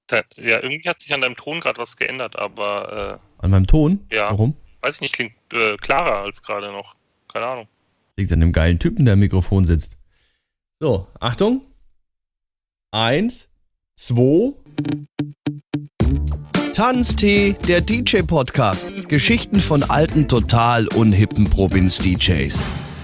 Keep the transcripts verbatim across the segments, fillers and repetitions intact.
Da, ja, irgendwie hat sich an deinem Ton gerade was geändert, aber äh, an meinem Ton? Ja. Warum? Weiß ich nicht, klingt äh, klarer als gerade noch. Keine Ahnung. Liegt an dem geilen Typen, der am Mikrofon sitzt. So, Achtung. Eins, zwei. Tanztee, der D J-Podcast. Geschichten von alten, total unhippen Provinz-D Js.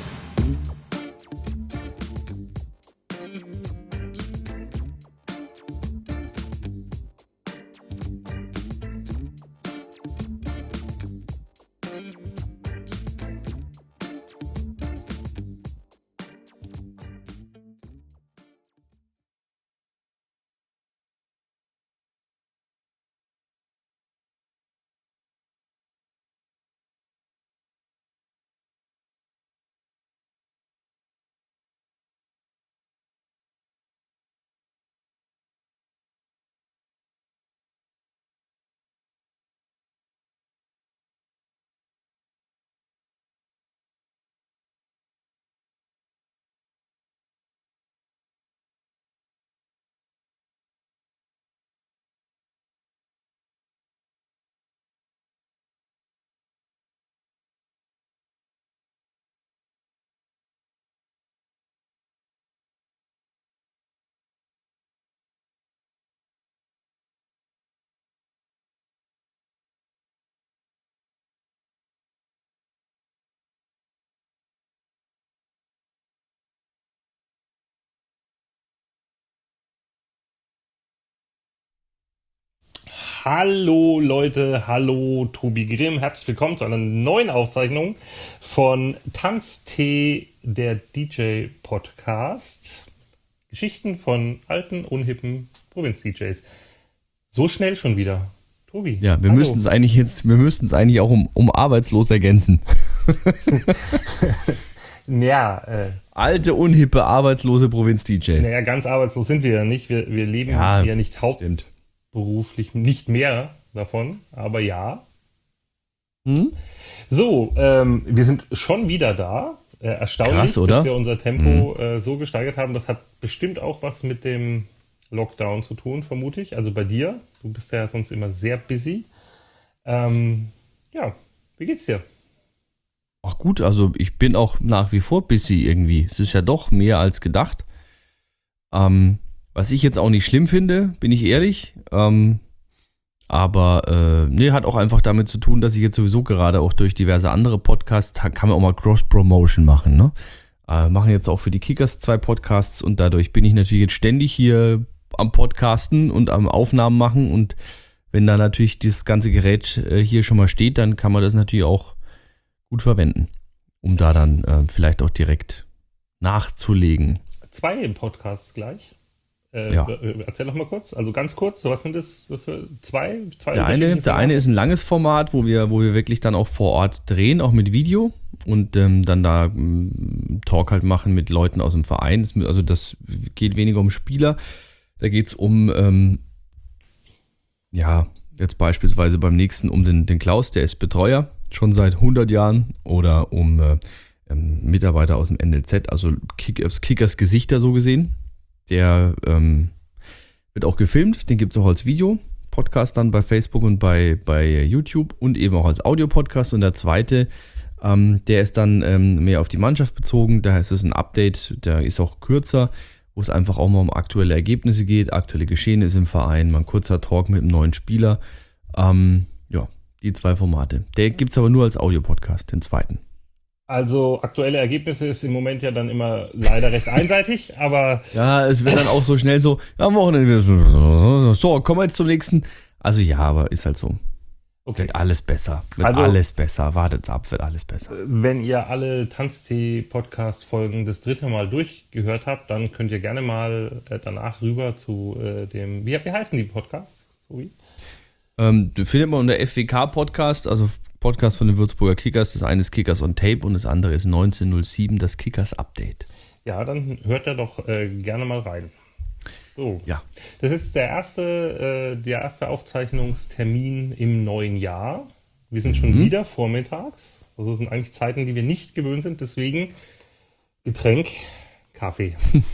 Hallo Leute, hallo Tobi Grimm, herzlich willkommen zu einer neuen Aufzeichnung von Tanztee, der D J-Podcast. Geschichten von alten, unhippen Provinz-D Js. So schnell schon wieder. Tobi. Ja, wir müssen es eigentlich jetzt, wir müssten es eigentlich auch um, um arbeitslos ergänzen. Ja, äh, alte, unhippe, arbeitslose Provinz-D Js. Naja, ganz arbeitslos sind wir ja nicht. Wir, wir leben ja, ja nicht hauptsächlich. Beruflich nicht mehr davon, aber ja. Hm? So, ähm, wir sind schon wieder da. Äh, erstaunlich, Krass, oder? dass wir unser Tempo hm. äh, so gesteigert haben. Das hat bestimmt auch was mit dem Lockdown zu tun, vermute ich. Also bei dir. Du bist ja sonst immer sehr busy. Ähm, ja, wie geht's dir? Ach gut, also ich bin auch nach wie vor busy irgendwie. Es ist ja doch mehr als gedacht. Ähm, Was ich jetzt auch nicht schlimm finde, bin ich ehrlich. Ähm, aber äh, nee, hat auch einfach damit zu tun, dass ich jetzt sowieso gerade auch durch diverse andere Podcasts, kann man auch mal Cross-Promotion machen. Ne? Äh, machen jetzt auch für die Kickers zwei Podcasts und dadurch bin ich natürlich jetzt ständig hier am Podcasten und am Aufnahmen machen. Und wenn da natürlich das ganze Gerät äh, hier schon mal steht, dann kann man das natürlich auch gut verwenden, um da dann äh, vielleicht auch direkt nachzulegen. Zwei im Podcast gleich. Äh, ja. Erzähl doch mal kurz, also ganz kurz, was sind das für zwei? zwei der eine, der eine ist ein langes Format, wo wir, wo wir wirklich dann auch vor Ort drehen, auch mit Video und ähm, dann da ähm, Talk halt machen mit Leuten aus dem Verein. Also das geht weniger um Spieler, da geht es um, ähm, ja, jetzt beispielsweise beim nächsten um den, den Klaus, der ist Betreuer, schon seit hundert Jahren, oder um äh, ähm, Mitarbeiter aus dem N L Z, also Kick, Kickers Gesichter so gesehen. Der ähm, wird auch gefilmt, den gibt es auch als Video-Podcast dann bei Facebook und bei, bei YouTube und eben auch als Audio-Podcast. Und der zweite, ähm, der ist dann ähm, mehr auf die Mannschaft bezogen, da ist es ein Update, der ist auch kürzer, wo es einfach auch mal um aktuelle Ergebnisse geht, aktuelle Geschehnisse im Verein, mal ein kurzer Talk mit einem neuen Spieler. Ähm, ja, die zwei Formate. Der gibt es aber nur als Audio-Podcast, den zweiten. Also aktuelle Ergebnisse ist im Moment ja dann immer leider recht einseitig, aber... Ja, es wird dann auch so schnell so, ja, am Wochenende wieder so, so, kommen wir jetzt zum nächsten. Also ja, aber ist halt so. Okay. Wird alles besser, wird also, alles besser, wartet's ab, wird alles besser. Wenn ihr alle Tanztee-Podcast-Folgen das dritte Mal durchgehört habt, dann könnt ihr gerne mal äh, danach rüber zu äh, dem, wie, wie heißen die Podcasts? Sorry. Ähm, du findest mal unter F W K-Podcast, also Podcast von den Würzburger Kickers. Das eine ist Kickers on Tape und das andere ist neunzehnhundertsieben, das Kickers Update. Ja, dann hört er doch äh, gerne mal rein. So. Ja. Das ist der erste, äh, der erste Aufzeichnungstermin im neuen Jahr. Wir sind schon mhm. wieder vormittags. Also das sind eigentlich Zeiten, die wir nicht gewöhnt sind. Deswegen Getränk, Kaffee.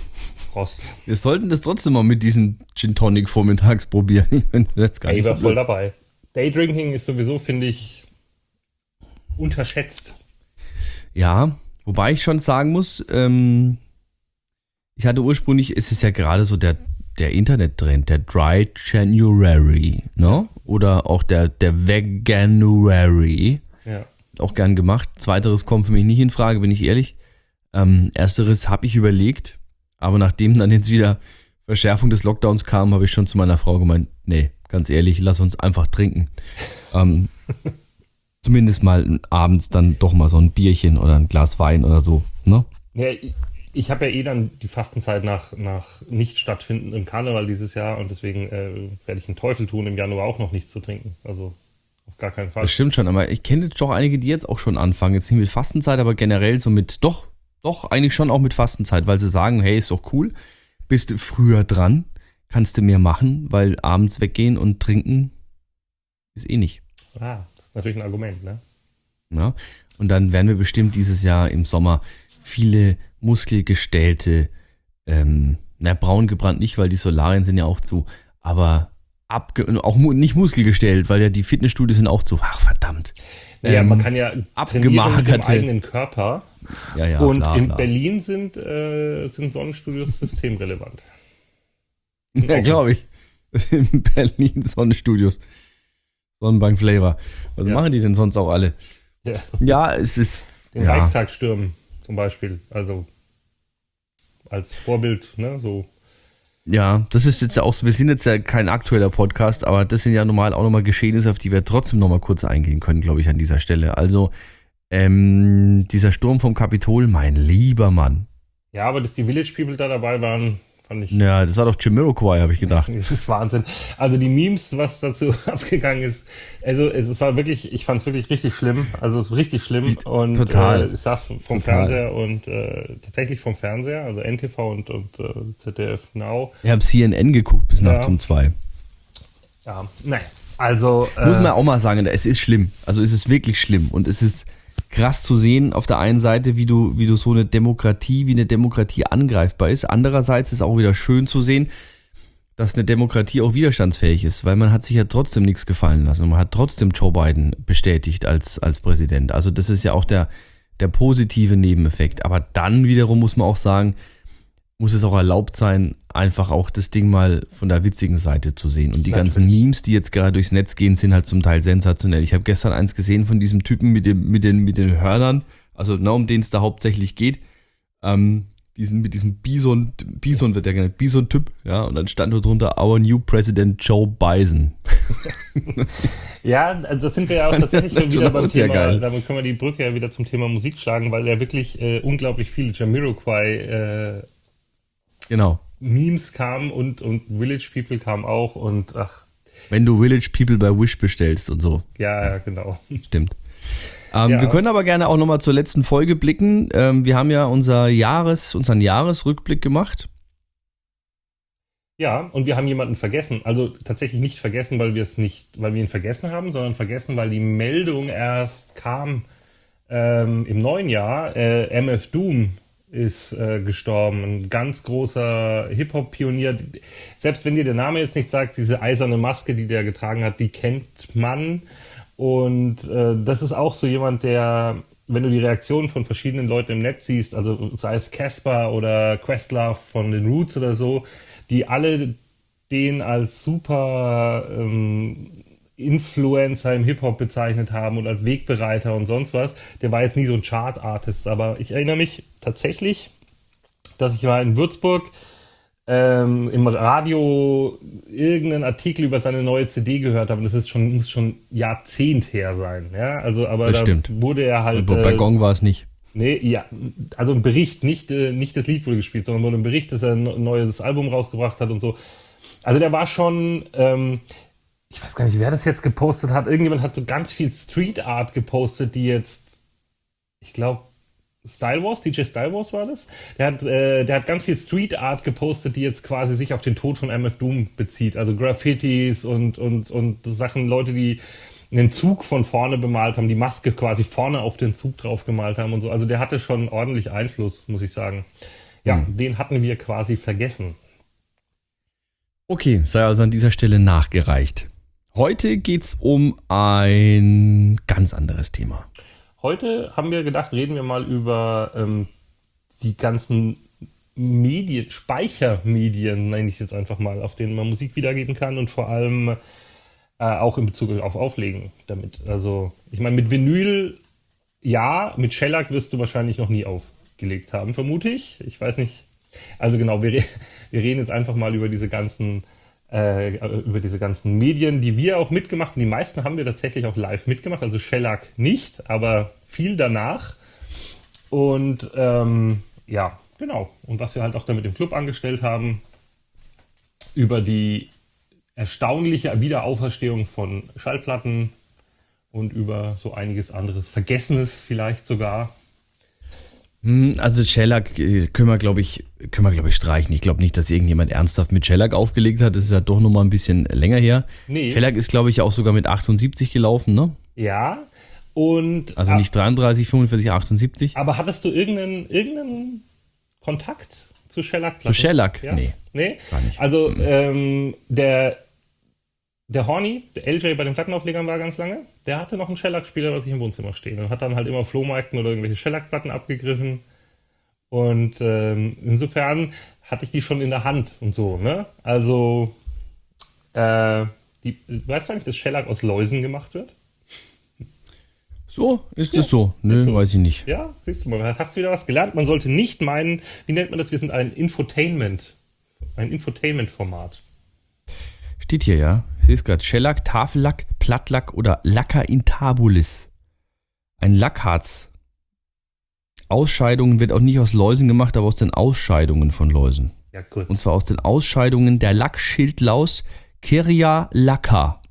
Frost. Wir sollten das trotzdem mal mit diesem Gin Tonic vormittags probieren. Ich bin jetzt gar Ey, nicht ich war so voll blöd. dabei. Daydrinking ist sowieso, finde ich, unterschätzt. Ja, wobei ich schon sagen muss, ähm, ich hatte ursprünglich, ist es ja gerade so der, der Internet-Trend, der Dry January, ne? Oder auch der, der Veganuary. Ja. Auch gern gemacht. Zweiteres kommt für mich nicht in Frage, bin ich ehrlich. Ähm, ersteres habe ich überlegt, aber nachdem dann jetzt wieder Verschärfung des Lockdowns kam, habe ich schon zu meiner Frau gemeint, nee, ganz ehrlich, lass uns einfach trinken. ähm, zumindest mal abends dann doch mal so ein Bierchen oder ein Glas Wein oder so, ne? Ja, ich ich habe ja eh dann die Fastenzeit nach, nach nicht stattfindendem Karneval dieses Jahr und deswegen äh, werde ich einen Teufel tun, im Januar auch noch nichts zu trinken. Also auf gar keinen Fall. Das stimmt schon, aber ich kenne jetzt doch einige, die jetzt auch schon anfangen. Jetzt nicht mit Fastenzeit, aber generell so mit, doch, doch, eigentlich schon auch mit Fastenzeit, weil sie sagen, hey, ist doch cool, bist du früher dran, kannst du mehr machen, weil abends weggehen und trinken ist eh nicht. Ah, das ist natürlich ein Argument, ne? Ja? Und dann werden wir bestimmt dieses Jahr im Sommer viele muskelgestellte, ähm, na, braun gebrannt nicht, weil die Solarien sind ja auch zu, aber abge auch mu nicht muskelgestellt, weil ja die Fitnessstudios sind auch zu. Ach, verdammt. Ja, Ähm, man kann ja trainieren mit dem abgemagerte- eigenen Körper. Ja, ja, und bla, in bla. Berlin sind, äh, sind Sonnenstudios systemrelevant. Ja, glaube ich. In Berlin Sonnenstudios. Sonnenbank Flavor. Was Ja. machen die denn sonst auch alle? Ja. Ja, es ist. Den ja. Reichstag stürmen zum Beispiel. Also als Vorbild, ne? So. Ja, das ist jetzt ja auch so, wir sind jetzt ja kein aktueller Podcast, aber das sind ja normal auch nochmal Geschehnisse, auf die wir trotzdem nochmal kurz eingehen können, glaube ich, an dieser Stelle. Also, ähm, dieser Sturm vom Kapitol, mein lieber Mann. Ja, aber dass die Village People da dabei waren, fand ich. Ja, das war doch Jamiroquai, habe ich gedacht. Das ist Wahnsinn. Also die Memes, was dazu abgegangen ist, also es, es war wirklich, ich fand es wirklich richtig schlimm. Also es ist richtig schlimm. Und Total. Äh, ich saß vom Total. Fernseher und äh, tatsächlich vom Fernseher, also N T V und, und äh, Z D F Now. Ich habe C N N geguckt bis Ja. nachts um zwei. Ja, nein. Also äh, Muss man auch mal sagen, es ist schlimm. Also es ist wirklich schlimm. Und es ist krass zu sehen, auf der einen Seite, wie du, wie du so eine Demokratie, wie eine Demokratie angreifbar ist. Andererseits ist auch wieder schön zu sehen, dass eine Demokratie auch widerstandsfähig ist, weil man hat sich ja trotzdem nichts gefallen lassen. Man hat trotzdem Joe Biden bestätigt als, als Präsident. Also das ist ja auch der, der positive Nebeneffekt. Aber dann wiederum muss man auch sagen, muss es auch erlaubt sein, einfach auch das Ding mal von der witzigen Seite zu sehen. Und die Natürlich. ganzen Memes, die jetzt gerade durchs Netz gehen, sind halt zum Teil sensationell. Ich habe gestern eins gesehen von diesem Typen mit, dem, mit, den, mit den Hörnern, also ne, um den es da hauptsächlich geht. Ähm, diesen, mit diesem Bison, Bison wird der genannt, Bison-Typ, ja, und dann stand dort drunter Our new President Joe Bison. ja, also das sind wir ja auch tatsächlich schon wieder beim Das ist ja Thema, geil. damit können wir die Brücke ja wieder zum Thema Musik schlagen, weil ja wirklich äh, unglaublich viele Jamiroquai äh, Genau. Memes kamen und, und Village People kamen auch und ach, Wenn du Village People bei Wish bestellst und so. ja, ja, genau. Stimmt. Ähm, Ja. Wir können aber gerne auch nochmal zur letzten Folge blicken. Ähm, wir haben ja unser Jahres, unseren Jahresrückblick gemacht. Ja, und wir haben jemanden vergessen. Also tatsächlich nicht vergessen, weil wir es nicht, weil wir ihn vergessen haben, sondern vergessen, weil die Meldung erst kam ähm, im neuen Jahr. Äh, M F Doom ist äh, gestorben. Ein ganz großer Hip-Hop-Pionier. Selbst wenn dir der Name jetzt nicht sagt, diese eiserne Maske, die der getragen hat, die kennt man. Und äh, das ist auch so jemand, der, wenn du die Reaktionen von verschiedenen Leuten im Netz siehst, also sei es Casper oder Questlove von den Roots oder so, die alle den als super ähm, Influencer im Hip-Hop bezeichnet haben und als Wegbereiter und sonst was. Der war jetzt nie so ein Chart-Artist, aber ich erinnere mich tatsächlich, dass ich war in Würzburg ähm, im Radio irgendeinen Artikel über seine neue C D gehört habe. Und das ist schon, muss schon Jahrzehnt her sein. Ja, also, aber Das da stimmt. wurde er halt. Bei äh, Gong war es nicht. Nee, ja, also ein Bericht, nicht, äh, nicht das Lied wurde gespielt, sondern wurde ein Bericht, dass er ein neues Album rausgebracht hat und so. Also der war schon, ähm, ich weiß gar nicht, wer das jetzt gepostet hat. Irgendjemand hat so ganz viel Street Art gepostet, die jetzt, ich glaube, Style Wars, D J Style Wars war das. Der hat, äh, der hat ganz viel Street Art gepostet, die jetzt quasi sich auf den Tod von M F Doom bezieht. Also Graffitis und, und, und Sachen, Leute, die einen Zug von vorne bemalt haben, die Maske quasi vorne auf den Zug drauf gemalt haben und so. Also der hatte schon ordentlich Einfluss, muss ich sagen. Ja, Hm. den hatten wir quasi vergessen. Okay, sei also an dieser Stelle nachgereicht. Heute geht's um ein ganz anderes Thema. Heute haben wir gedacht, reden wir mal über ähm, die ganzen Medien, Speichermedien, nenne ich es jetzt einfach mal, auf denen man Musik wiedergeben kann und vor allem äh, auch in Bezug auf Auflegen damit. Also, ich meine, mit Vinyl, ja, mit Shellac wirst du wahrscheinlich noch nie aufgelegt haben, vermute ich. Ich weiß nicht. Also genau, wir, re- wir reden jetzt einfach mal über diese ganzen äh, über diese ganzen Medien, die wir auch mitgemacht haben. Die meisten haben wir tatsächlich auch live mitgemacht, also Shellac nicht, aber viel danach. Und ähm, ja, genau. Und was wir halt auch damit im Club angestellt haben, über die erstaunliche Wiederauferstehung von Schallplatten und über so einiges anderes, Vergessenes vielleicht sogar. Hm, Also Shellac äh, können wir, glaube ich, können wir, glaube ich, streichen. Ich glaube nicht, dass irgendjemand ernsthaft mit Shellac aufgelegt hat. Das ist ja doch noch mal ein bisschen länger her. Nee. Shellac ist, glaube ich, auch sogar mit achtundsiebzig gelaufen, ne? Ja, und Also nicht dreiunddreißig, fünfundvierzig, achtundsiebzig. aber hattest du irgendeinen, irgendeinen Kontakt zu Shellac? Zu Shellac? Ja? Nee. Nee? Gar nicht. Also ähm, der, der Horny, der L J bei den Plattenauflegern war ganz lange, der hatte noch einen Shellac-Spieler bei sich im Wohnzimmer stehen und hat dann halt immer Flohmärkten oder irgendwelche Shellac-Platten abgegriffen. Und ähm, insofern hatte ich die schon in der Hand und so, ne? Also, äh, die, weißt du eigentlich, dass Shellac aus Läusen gemacht wird? So, ist es so? Nö, ist so. weiß ich nicht. Ja, siehst du mal, hast du wieder was gelernt. Man sollte nicht meinen, wie nennt man das? Wir sind ein Infotainment, ein Infotainment-Format. Steht hier, ja. Ich sehe es gerade. Shellac, Tafellack, Plattlack oder Lacquer in Tabulis. Ein Lackharz. Ausscheidungen wird auch nicht aus Läusen gemacht, aber aus den Ausscheidungen von Läusen. Ja, gut. Und zwar aus den Ausscheidungen der Lackschildlaus Kiria lacca.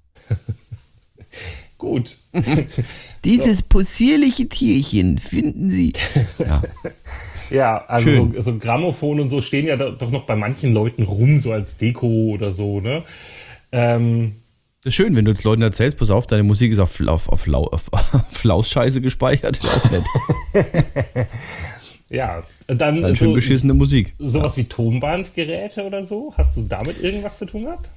Gut. Dieses possierliche Tierchen finden Sie. Ja. Ja, also Schön. so, so Grammophon und so stehen ja da, doch noch bei manchen Leuten rum, so als Deko oder so, ne? Ähm, Das ist schön, wenn du jetzt Leuten erzählst, pass auf, deine Musik ist auf, auf, auf, Lau- auf, auf Lausscheiße gespeichert. Ist auch nett. ja, dann, Dann schön so, beschissene Musik. sowas wie Tonbandgeräte oder so. Hast du damit irgendwas zu tun gehabt?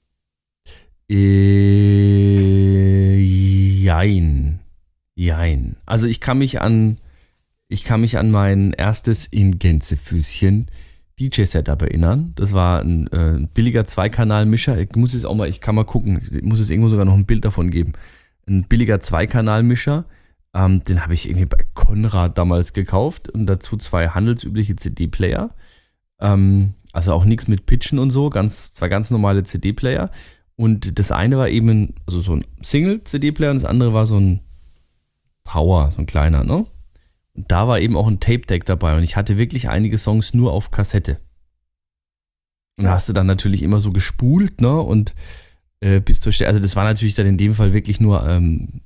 Äh, jein. Jein. Also ich kann mich an, ich kann mich an mein erstes in Gänsefüßchen D J-Setup erinnern. Das war ein äh, billiger Zweikanal-Mischer. Ich muss es auch mal, ich kann mal gucken, ich muss es irgendwo sogar noch ein Bild davon geben. Ein billiger Zweikanal-Mischer. Ähm, den habe ich irgendwie bei Konrad damals gekauft und dazu zwei handelsübliche C D-Player. Ähm, also auch nichts mit Pitchen und so, ganz, zwei ganz normale C D-Player. Und das eine war eben ein, also so ein Single-C D-Player und das andere war so ein Power, so ein kleiner, ne? Und da war eben auch ein Tape-Deck dabei und ich hatte wirklich einige Songs nur auf Kassette. Und da hast du dann natürlich immer so gespult, ne? Und äh, bis zur Stelle, also das war natürlich dann in dem Fall wirklich nur ähm,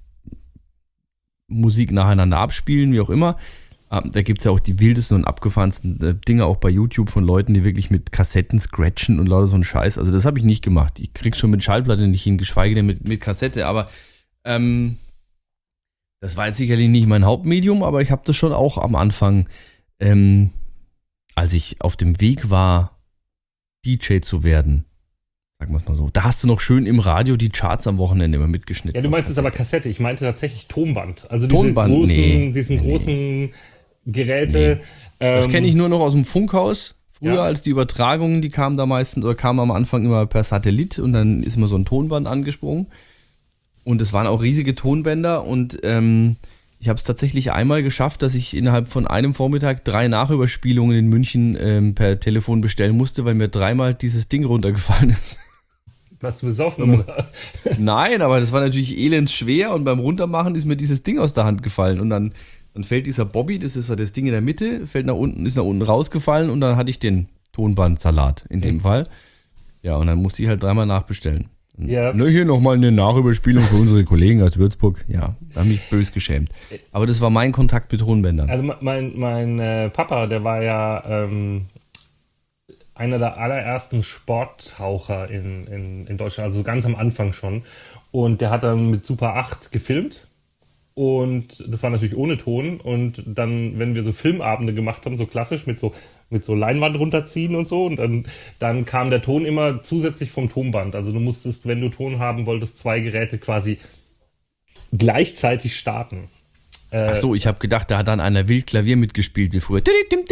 Musik nacheinander abspielen, wie auch immer. Ähm, da gibt es ja auch die wildesten und abgefahrensten äh, Dinge auch bei YouTube von Leuten, die wirklich mit Kassetten scratchen und lauter so einen Scheiß. Also das habe ich nicht gemacht. Ich krieg schon mit Schallplatte nicht hin, geschweige denn mit, mit Kassette, aber ähm, das war jetzt sicherlich nicht mein Hauptmedium, aber ich habe das schon auch am Anfang, ähm, als ich auf dem Weg war, D J zu werden, sagen wir es mal so. Da hast du noch schön im Radio die Charts am Wochenende immer mitgeschnitten. Ja, du meinst es aber Kassette. Ich meinte tatsächlich Tonband. Also diese Tonband, großen, nee. diesen Nee, großen Geräte. Das ähm, kenne ich nur noch aus dem Funkhaus. Früher, Ja. als die Übertragungen, die kamen da meistens, oder kamen am Anfang immer per Satellit und dann ist immer so ein Tonband angesprungen. Und es waren auch riesige Tonbänder und ähm, ich habe es tatsächlich einmal geschafft, dass ich innerhalb von einem Vormittag drei Nachüberspielungen in München ähm, per Telefon bestellen musste, weil mir dreimal dieses Ding runtergefallen ist. Warst du besoffen, oder? Nein, aber das war natürlich elends schwer und beim Runtermachen ist mir dieses Ding aus der Hand gefallen und dann, dann fällt dieser Bobby, das ist ja das Ding in der Mitte, fällt nach unten, ist nach unten rausgefallen und dann hatte ich den Tonbandsalat in dem Mhm. Fall. Ja, und dann musste ich halt dreimal nachbestellen. Ja. Ne, hier nochmal eine Nachüberspielung für unsere Kollegen aus Würzburg. Ja, da habe ich mich bös geschämt. Aber das war mein Kontakt mit Tonbändern. Also mein, mein äh, Papa, der war ja ähm, einer der allerersten Sporttaucher in, in, in Deutschland, also ganz am Anfang schon. Und der hat dann mit Super acht gefilmt. Und das war natürlich ohne Ton. Und dann, wenn wir so Filmabende gemacht haben, so klassisch mit so mit so Leinwand runterziehen und so. Und dann, dann kam der Ton immer zusätzlich vom Tonband. Also du musstest, wenn du Ton haben wolltest, zwei Geräte quasi gleichzeitig starten. Äh, Ach so, ich habe gedacht, da hat dann einer wild Klavier mitgespielt wie früher.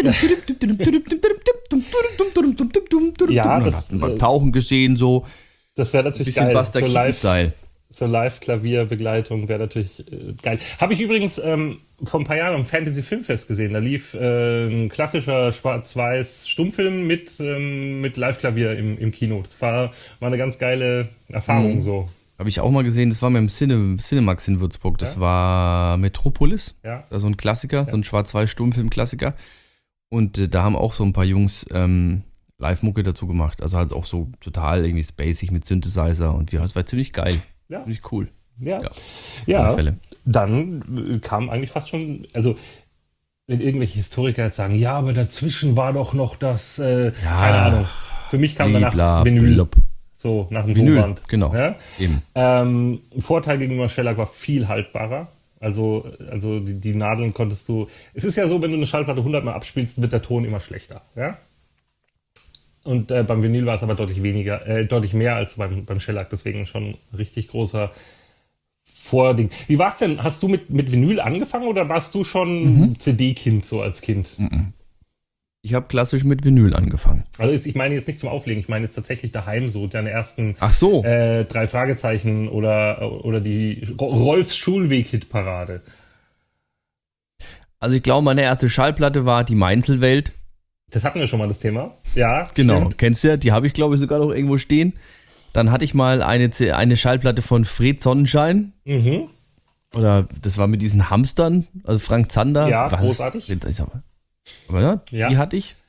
Ja, das das, hat beim Tauchen gesehen, so das wäre ein natürlich bisschen geil. Buster So live, Keaton-Style. so Live-Klavierbegleitung wäre natürlich äh, geil. Habe ich übrigens ähm, vor ein paar Jahren am Fantasy-Filmfest gesehen. Da lief äh, ein klassischer schwarz-weiß Stummfilm mit, ähm, mit Live-Klavier im, im Kino. Das war, war eine ganz geile Erfahrung Mhm. so. Habe ich auch mal gesehen, das war mit dem Cine, Cinemax in Würzburg. Das Ja. war Metropolis, Ja. also ein Klassiker, so ein Schwarz-Weiß-Stummfilm-Klassiker. Und äh, da haben auch so ein paar Jungs ähm, Live-Mucke dazu gemacht. Also halt auch so total irgendwie spacig mit Synthesizer und ja, es war ziemlich geil. Ja. Ziemlich cool. Ja. Ja. Ja. Auf alle Fälle. Dann äh, kam eigentlich fast schon, also wenn irgendwelche Historiker jetzt sagen, ja, aber dazwischen war doch noch das, äh, Ja. keine Ahnung. Für mich kam danach Blibla, Vinyl, blub. so nach dem Vinyl, Tonband. genau. Ja? Eben. Ähm, Vorteil gegenüber Shellac war viel haltbarer. Also, also die, die Nadeln konntest du. Es ist ja so, wenn du eine Schallplatte hundert Mal abspielst, wird der Ton immer schlechter. Ja? Und äh, beim Vinyl war es aber deutlich weniger, äh, deutlich mehr als beim, beim Shellac. Deswegen schon ein richtig großer Vording. Wie war's denn? Hast du mit, mit Vinyl angefangen oder warst du schon Mhm. C D-Kind so als Kind? Ich habe klassisch mit Vinyl angefangen. Also jetzt, ich meine jetzt nicht zum Auflegen, ich meine jetzt tatsächlich daheim so, deine ersten Ach so. äh, drei Fragezeichen oder, oder die Ro- Rolfs Schulweg-Hit-Parade. Also ich glaube, meine erste Schallplatte war die Mainzelwelt. Das hatten wir schon mal, das Thema. Ja, Genau, stimmt. kennst du ja, die habe ich glaube ich sogar noch irgendwo stehen. Dann hatte ich mal eine, C- eine Schallplatte von Fred Sonnenschein. Mhm. Oder das war mit diesen Hamstern, also Frank Zander. Ja, Was? großartig. Ich sag mal. Aber ja, Ja. die hatte ich.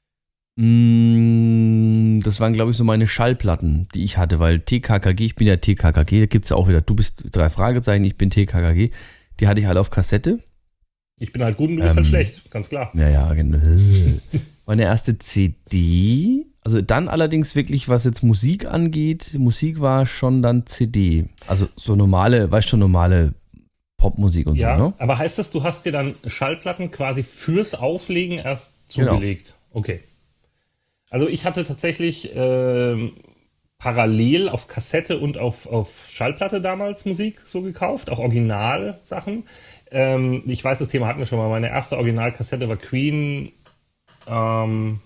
Mm, Das waren, glaube ich, so meine Schallplatten, die ich hatte, weil T K K G, ich bin ja T K K G, da gibt es ja auch wieder, du bist drei Fragezeichen, ich bin T K K G. Die hatte ich alle auf Kassette. Ich bin halt gut und du bist Ähm, halt schlecht, ganz klar. Ja, ja, genau. Meine erste C D, also dann allerdings wirklich, was jetzt Musik angeht, Musik war schon dann C D. Also so normale, weißt du, normale Popmusik und Ja, so, ne? aber heißt das, du hast dir dann Schallplatten quasi fürs Auflegen erst Genau. zugelegt? Okay. Also ich hatte tatsächlich ähm, parallel auf Kassette und auf, auf Schallplatte damals Musik so gekauft, auch Originalsachen. Ähm, ich weiß, das Thema hatten wir schon mal. Meine erste Originalkassette war Queen. Ähm,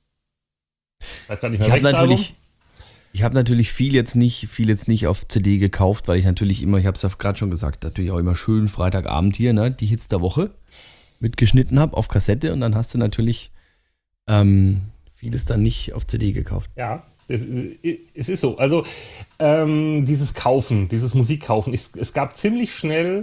weiß gar nicht mehr, Ich habe welches natürlich, Album. ich habe natürlich viel jetzt nicht, viel jetzt nicht auf C D gekauft, weil ich natürlich immer, ich habe es ja gerade schon gesagt, natürlich auch immer schön Freitagabend hier, ne, die Hits der Woche mitgeschnitten habe auf Kassette und dann hast du natürlich ähm, vieles dann nicht auf C D gekauft. Ja, es, es ist so. Also ähm, dieses Kaufen, dieses Musikkaufen, es, es gab ziemlich schnell,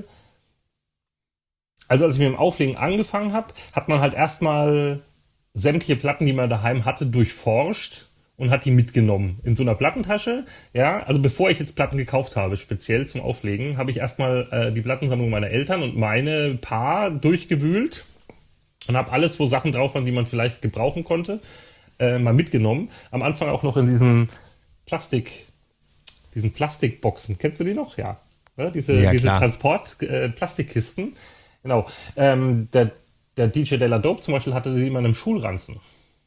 also als ich mit dem Auflegen angefangen habe, hat man halt erstmal sämtliche Platten, die man daheim hatte, durchforscht und hat die mitgenommen in so einer Plattentasche. Ja, also bevor ich jetzt Platten gekauft habe, speziell zum Auflegen, habe ich erstmal äh, die Plattensammlung meiner Eltern und meine Paar durchgewühlt und habe alles, wo Sachen drauf waren, die man vielleicht gebrauchen konnte, äh, mal mitgenommen. Am Anfang auch noch in diesen Plastik, diesen Plastikboxen. Kennst du die noch? Ja. Ja, diese Ja, diese klar. Transport-Plastikkisten. Genau. Ähm, der, der D J Della Dope zum Beispiel hatte die immer in einem Schulranzen.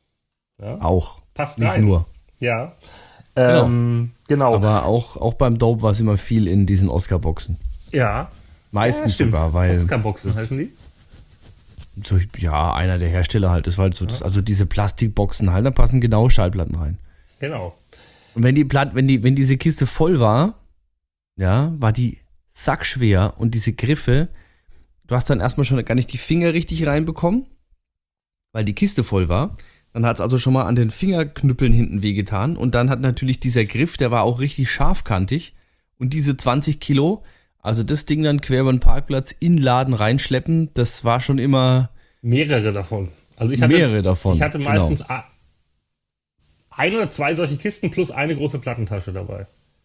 Auch. Passt Nicht rein. nur. Ja. Ähm, genau. Aber auch, auch beim Dope war es immer viel in diesen Oscar-Boxen. ja. Meistens stimmt. sogar, weil Oscar-Boxen heißen die? so, ja, einer der Hersteller halt, das war halt so, das, also diese Plastikboxen halt, da passen genau Schallplatten rein. Genau. Und wenn die Platt, wenn die, wenn diese Kiste voll war, ja, war die sackschwer und diese Griffe, du hast dann erstmal schon gar nicht die Finger richtig reinbekommen, weil die Kiste voll war. Dann hat es also schon mal an den Fingerknüppeln hinten wehgetan. Und dann hat natürlich dieser Griff, der war auch richtig scharfkantig. Und diese zwanzig Kilo, also das Ding dann quer über den Parkplatz in den Laden reinschleppen, das war schon immer Mehrere davon. Also ich hatte, mehrere davon. Ich hatte genau. meistens a- ein oder zwei solche Kisten plus eine große Plattentasche dabei.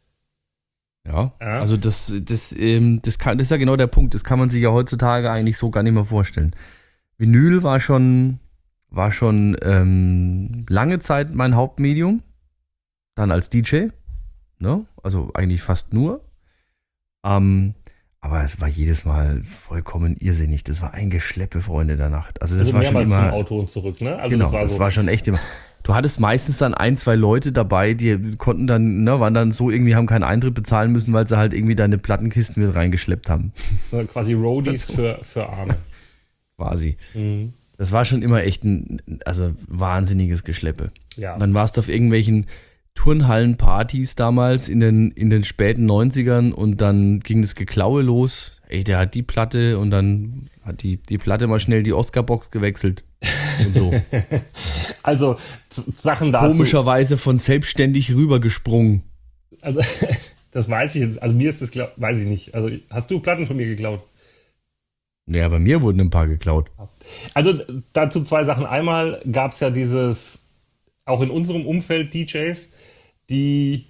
Ja, Ja. also das, das, ähm, das, kann, das ist ja genau der Punkt. Das kann man sich ja heutzutage eigentlich so gar nicht mehr vorstellen. Vinyl war schon, war schon ähm, lange Zeit mein Hauptmedium. Dann als D J. Ne? Also eigentlich fast nur. Ähm, Aber es war jedes Mal vollkommen irrsinnig. Das war ein Geschleppe, Freunde der Nacht. Also das Also war schon mehrmals immer... zum Auto und zurück, ne? Also genau, das war das so. war schon echt immer... Du hattest meistens dann ein, zwei Leute dabei, die konnten dann, ne, waren dann so irgendwie, haben keinen Eintritt bezahlen müssen, weil sie halt irgendwie deine Plattenkisten mit reingeschleppt haben. So quasi Roadies für, für Arme. Quasi. Mhm. Das war schon immer echt ein, also wahnsinniges Geschleppe. Ja. Und dann warst du auf irgendwelchen Turnhallenpartys damals in den, in den späten neunzigern und dann ging das Geklaue los. Ey, der hat die Platte und dann hat die, die Platte mal schnell die Oscar-Box gewechselt. Und so. Also z- Sachen dazu. Komischerweise von selbstständig rübergesprungen. Also das weiß ich jetzt. Also mir ist das, glaub, weiß ich nicht. Also hast du Platten von mir geklaut? Naja, bei mir wurden ein paar geklaut. Also dazu zwei Sachen. Einmal gab es ja dieses, auch in unserem Umfeld D Js, die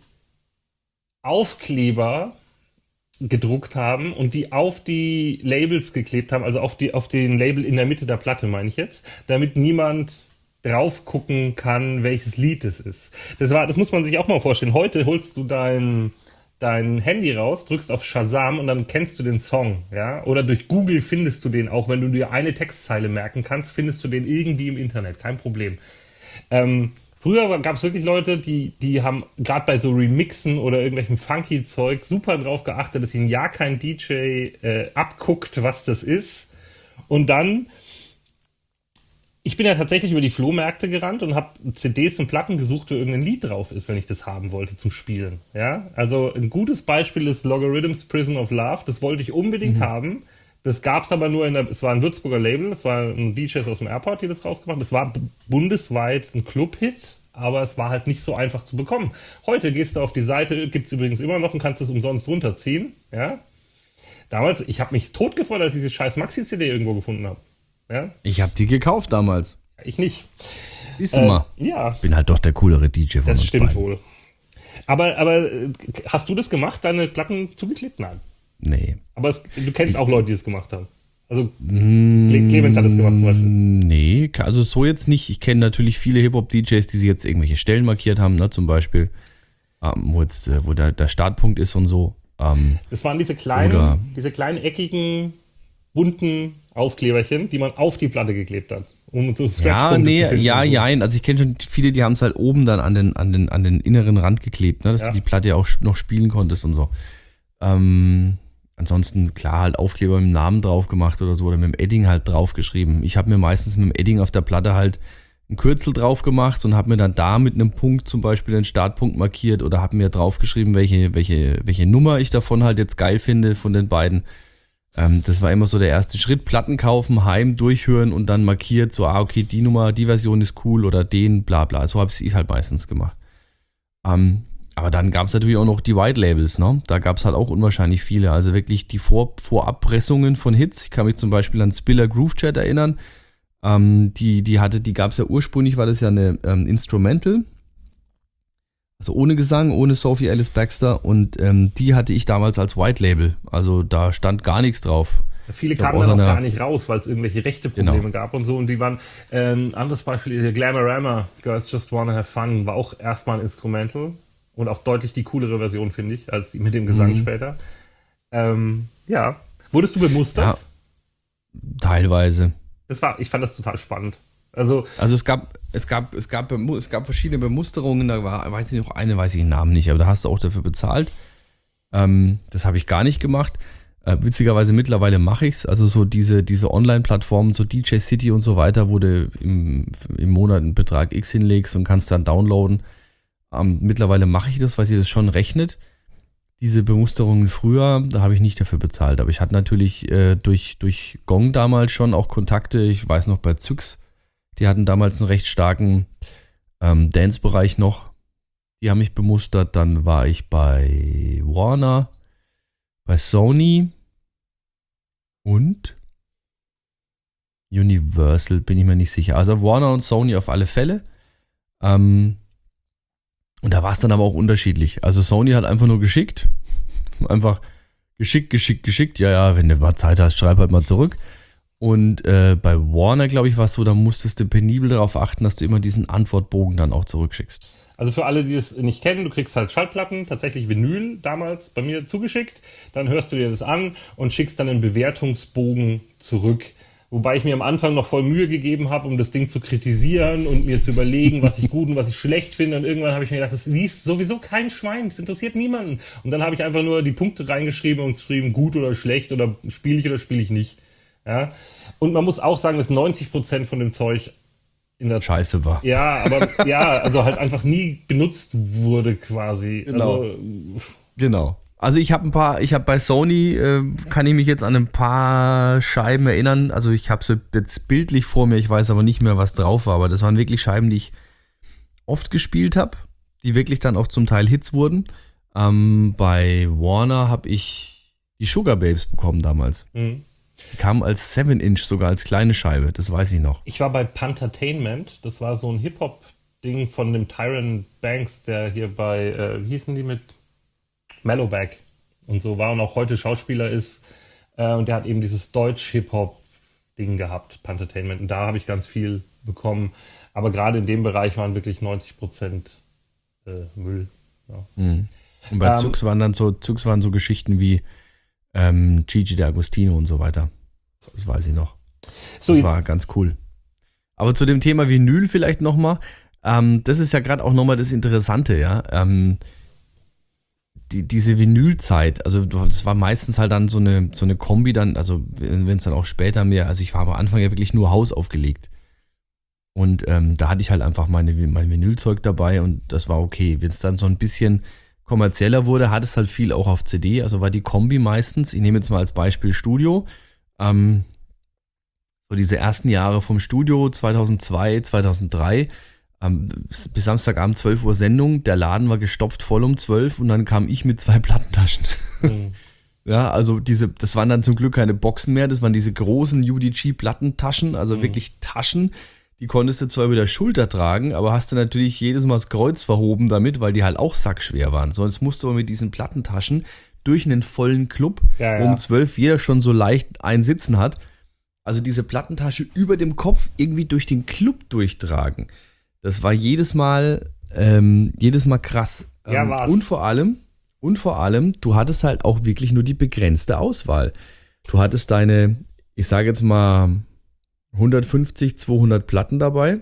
Aufkleber gedruckt haben und die auf die Labels geklebt haben, also auf die auf den Label in der Mitte der Platte, meine ich jetzt, damit niemand drauf gucken kann, welches Lied es ist. Das war, das muss man sich auch mal vorstellen. Heute holst du dein dein Handy raus, drückst auf Shazam und dann kennst du den Song, ja? Oder durch Google findest du den auch, wenn du dir eine Textzeile merken kannst, findest du den irgendwie im Internet, kein Problem. Ähm, Früher gab es wirklich Leute, die, die haben gerade bei so Remixen oder irgendwelchem Funky-Zeug super drauf geachtet, dass ihnen ja kein D J äh, abguckt, was das ist. Und dann, ich bin ja tatsächlich über die Flohmärkte gerannt und habe C Ds und Platten gesucht, wo irgendein Lied drauf ist, wenn ich das haben wollte zum Spielen. Ja? Also ein gutes Beispiel ist Logarithms Prison of Love. Das wollte ich unbedingt mhm. haben. Das gab es aber nur in der, es war ein Würzburger Label, es war ein D Js aus dem Airport, die das rausgemacht haben. Das war b- bundesweit ein Club-Hit, aber es war halt nicht so einfach zu bekommen. Heute gehst du auf die Seite, gibt's übrigens immer noch und kannst es umsonst runterziehen. Ja? Damals, ich habe mich tot gefreut, als ich diese scheiß Maxi-C D irgendwo gefunden habe. Ja? Ich habe die gekauft damals. Ich nicht. Siehst du äh, mal. Ja. Bin halt doch der coolere D J von Das uns stimmt beiden. wohl. Aber, aber hast du das gemacht, deine Platten zugeklebt? Nein. Nee. Aber es, du kennst ich, auch Leute, die es gemacht haben. Also mm, Clemens hat das gemacht zum Beispiel. Nee, also so jetzt nicht. Ich kenne natürlich viele Hip-Hop-D Js, die sich jetzt irgendwelche Stellen markiert haben, ne, zum Beispiel, ähm, wo jetzt, wo der, der Startpunkt ist und so. Ähm, das waren diese kleinen, oder, diese kleinen eckigen, bunten Aufkleberchen, die man auf die Platte geklebt hat. Um so ja, nee, zu finden ja, so. ja. Also ich kenne schon viele, die haben es halt oben dann an den, an den, an den inneren Rand geklebt, ne, dass ja. du die Platte ja auch noch spielen konntest und so. Ähm, ansonsten, klar, halt Aufkleber mit dem Namen drauf gemacht oder so oder mit dem Edding halt drauf geschrieben. Ich habe mir meistens mit dem Edding auf der Platte halt ein Kürzel drauf gemacht und habe mir dann da mit einem Punkt zum Beispiel den Startpunkt markiert oder habe mir drauf geschrieben, welche, welche, welche Nummer ich davon halt jetzt geil finde von den beiden. Ähm, das war immer so der erste Schritt. Platten kaufen, heim, durchhören und dann markiert so, ah, okay, die Nummer, die Version ist cool oder den, bla bla. So habe ich halt meistens gemacht. Ähm, Aber dann gab es natürlich auch noch die White Labels, ne? Da gab es halt auch unwahrscheinlich viele. Also wirklich die Vor- Vorabpressungen von Hits. Ich kann mich zum Beispiel an Spiller Groove Chat erinnern. Ähm, die, die hatte, die gab es ja ursprünglich, war das ja eine ähm, Instrumental. Also ohne Gesang, ohne Sophie Ellis Baxter. Und ähm, die hatte ich damals als White Label. Also da stand gar nichts drauf. Viele kamen dann auch gar nicht raus, weil es irgendwelche rechte Probleme genau. gab und so. Und die waren, äh, ein anderes Beispiel, Glamorama, Girls Just Wanna Have Fun, war auch erstmal ein Instrumental. Und auch deutlich die coolere Version, finde ich, als die mit dem Gesang mhm. später. Ähm, ja. Wurdest du bemustert? Ja, teilweise. Das war, ich fand das total spannend. Also, also es gab, es gab, es gab, es gab verschiedene Bemusterungen, da war, weiß ich noch eine, weiß ich den Namen nicht, aber da hast du auch dafür bezahlt. Ähm, das habe ich gar nicht gemacht. Äh, witzigerweise mittlerweile mache ich es. Also so diese, diese Online-Plattformen, so D J City und so weiter, wo du im, im Monat einen Betrag X hinlegst und kannst dann downloaden. Ähm, mittlerweile mache ich das, weil sie das schon rechnet. Diese Bemusterungen früher, da habe ich nicht dafür bezahlt. Aber ich hatte natürlich äh, durch, durch Gong damals schon auch Kontakte. Ich weiß noch bei Zyx, die hatten damals einen recht starken ähm, Dance-Bereich noch. Die haben mich bemustert. Dann war ich bei Warner, bei Sony und Universal, bin ich mir nicht sicher. Also Warner und Sony auf alle Fälle. Ähm, Und da war es dann aber auch unterschiedlich. Also Sony hat einfach nur geschickt. Einfach geschickt, geschickt, geschickt. Ja, ja, wenn du mal Zeit hast, schreib halt mal zurück. Und äh, bei Warner, glaube ich, war es so, da musstest du penibel darauf achten, dass du immer diesen Antwortbogen dann auch zurückschickst. Also für alle, die es nicht kennen, du kriegst halt Schallplatten, tatsächlich Vinyl damals bei mir zugeschickt, dann hörst du dir das an und schickst dann einen Bewertungsbogen zurück. Wobei ich mir am Anfang noch voll Mühe gegeben habe, um das Ding zu kritisieren und mir zu überlegen, was ich gut und was ich schlecht finde. Und irgendwann habe ich mir gedacht, das liest sowieso kein Schwein, das interessiert niemanden. Und dann habe ich einfach nur die Punkte reingeschrieben und geschrieben, gut oder schlecht oder spiele ich oder spiele ich nicht. Ja. Und man muss auch sagen, dass neunzig Prozent von dem Zeug in der Scheiße war. Ja, aber ja, also halt einfach nie benutzt wurde quasi. Genau. Also, Genau. Also ich habe ein paar, ich habe bei Sony, äh, kann ich mich jetzt an ein paar Scheiben erinnern. Also ich habe sie jetzt bildlich vor mir, ich weiß aber nicht mehr, was drauf war. Aber das waren wirklich Scheiben, die ich oft gespielt habe, die wirklich dann auch zum Teil Hits wurden. Ähm, bei Warner habe ich die Sugar Babes bekommen damals. Mhm. Die kamen als seven Inch sogar als kleine Scheibe, das weiß ich noch. Ich war bei Pantertainment, das war so ein Hip-Hop-Ding von dem Tyron Banks, der hier bei, äh, wie hießen die mit Mellowback und so war und auch heute Schauspieler ist. Äh, und der hat eben dieses Deutsch-Hip-Hop-Ding gehabt, Pantertainment. Und da habe ich ganz viel bekommen. Aber gerade in dem Bereich waren wirklich neunzig Prozent äh, Müll. Ja. Mhm. Und bei Ähm, Zux waren dann so, Zux waren so Geschichten wie ähm, Gigi D'Agostino und so weiter. Das weiß ich noch. So, das jetzt, war ganz cool. Aber zu dem Thema Vinyl vielleicht nochmal. Ähm, das ist ja gerade auch nochmal das Interessante, ja. Ähm, die, diese Vinylzeit, also das war meistens halt dann so eine, so eine Kombi dann, also wenn es dann auch später mehr, also ich war am Anfang ja wirklich nur Haus aufgelegt. Und ähm, da hatte ich halt einfach meine, mein Vinylzeug dabei und das war okay. Wenn es dann so ein bisschen kommerzieller wurde, hat es halt viel auch auf C D, also war die Kombi meistens, ich nehme jetzt mal als Beispiel Studio, ähm, so diese ersten Jahre vom Studio, zweitausendzwei, zweitausenddrei, ähm, bis Samstagabend zwölf Uhr Sendung, der Laden war gestopft voll um zwölf und dann kam ich mit zwei Plattentaschen. Mhm. Ja, also diese, das waren dann zum Glück keine Boxen mehr, das waren diese großen U D G-Plattentaschen, also Mhm. wirklich Taschen, die konntest du zwar über der Schulter tragen, aber hast du natürlich jedes Mal das Kreuz verhoben damit, weil die halt auch sackschwer waren. Sonst musst du aber mit diesen Plattentaschen durch einen vollen Club, Ja, wo ja. um zwölf jeder schon so leicht ein Sitzen hat, also diese Plattentasche über dem Kopf irgendwie durch den Club durchtragen. Das war jedes Mal, ähm, jedes Mal krass. Ja, Ähm, war's. und vor allem, und vor allem, du hattest halt auch wirklich nur die begrenzte Auswahl. Du hattest deine, ich sage jetzt mal, hundertfünfzig, zweihundert Platten dabei,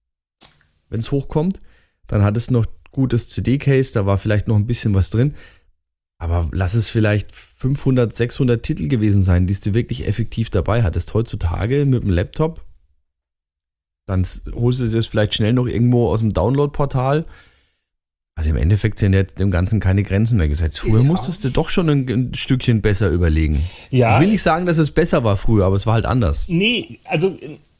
wenn es hochkommt. Dann hattest du noch gutes C D-Case, da war vielleicht noch ein bisschen was drin. Aber lass es vielleicht fünfhundert, sechshundert Titel gewesen sein, die du wirklich effektiv dabei hattest. Heutzutage mit dem Laptop, dann holst du es vielleicht schnell noch irgendwo aus dem Download-Portal. Also im Endeffekt sind jetzt dem Ganzen keine Grenzen mehr gesetzt. Früher Ja. musstest du doch schon ein, ein Stückchen besser überlegen. Ja. Ich will nicht sagen, dass es besser war früher, aber es war halt anders. Nee, also,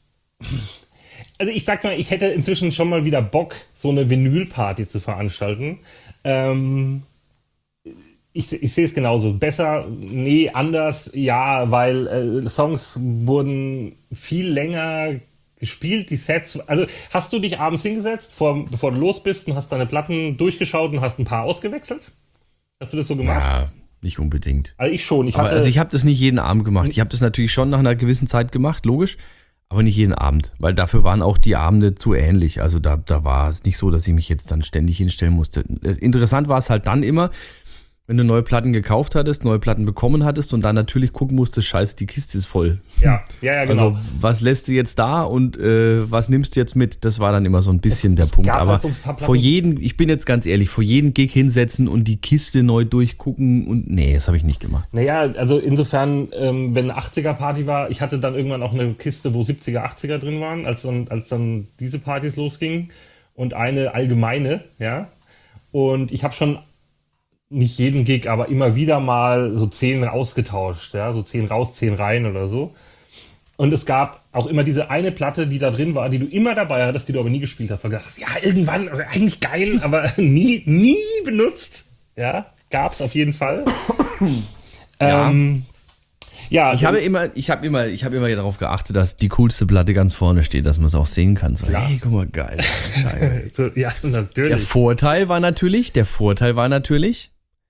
also ich sag mal, ich hätte inzwischen schon mal wieder Bock, so eine Vinylparty zu veranstalten. Ähm, ich, ich sehe es genauso. Besser, nee, anders, ja, weil äh, Songs wurden viel länger gespielt, die Sets. Also hast du dich abends hingesetzt, vor, bevor du los bist und hast deine Platten durchgeschaut und hast ein paar ausgewechselt? Hast du das so gemacht? Ja, nicht unbedingt. Also ich schon. Ich Aber hatte, also ich habe das nicht jeden Abend gemacht. Ich habe das natürlich schon nach einer gewissen Zeit gemacht, logisch, aber nicht jeden Abend, weil dafür waren auch die Abende zu ähnlich. Also da, da war es nicht so, dass ich mich jetzt dann ständig hinstellen musste. Interessant war es halt dann immer, wenn du neue Platten gekauft hattest, neue Platten bekommen hattest und dann natürlich gucken musstest, scheiße, die Kiste ist voll. ja, ja, ja, genau. Also was lässt du jetzt da und äh, was nimmst du jetzt mit? Das war dann immer so ein bisschen Es- der es Punkt. gab Aber halt so ein paar Platten- vor jedem, ich bin jetzt ganz ehrlich, vor jedem Gig hinsetzen und die Kiste neu durchgucken und nee, das habe ich nicht gemacht. Naja, also insofern, ähm, wenn eine achtziger-Party war, ich hatte dann irgendwann auch eine Kiste, wo siebziger, achtziger drin waren, als dann, als dann diese Partys losgingen und eine allgemeine, ja. Und ich habe schon nicht jeden Gig, aber immer wieder mal so zehn ausgetauscht, ja, so zehn raus, zehn rein oder so. Und es gab auch immer diese eine Platte, die da drin war, die du immer dabei hattest, die du aber nie gespielt hast. Weil du dachtest, ja, irgendwann, eigentlich geil, aber nie, nie benutzt. Ja, gab's auf jeden Fall. Ja. Ähm, ja, Ich habe immer, ich habe immer, ich habe immer darauf geachtet, dass die coolste Platte ganz vorne steht, dass man es auch sehen kann. So, Klar. hey, guck mal, geil. Scheibe. so, ja, Der natürlich. Vorteil war natürlich, der Vorteil war natürlich,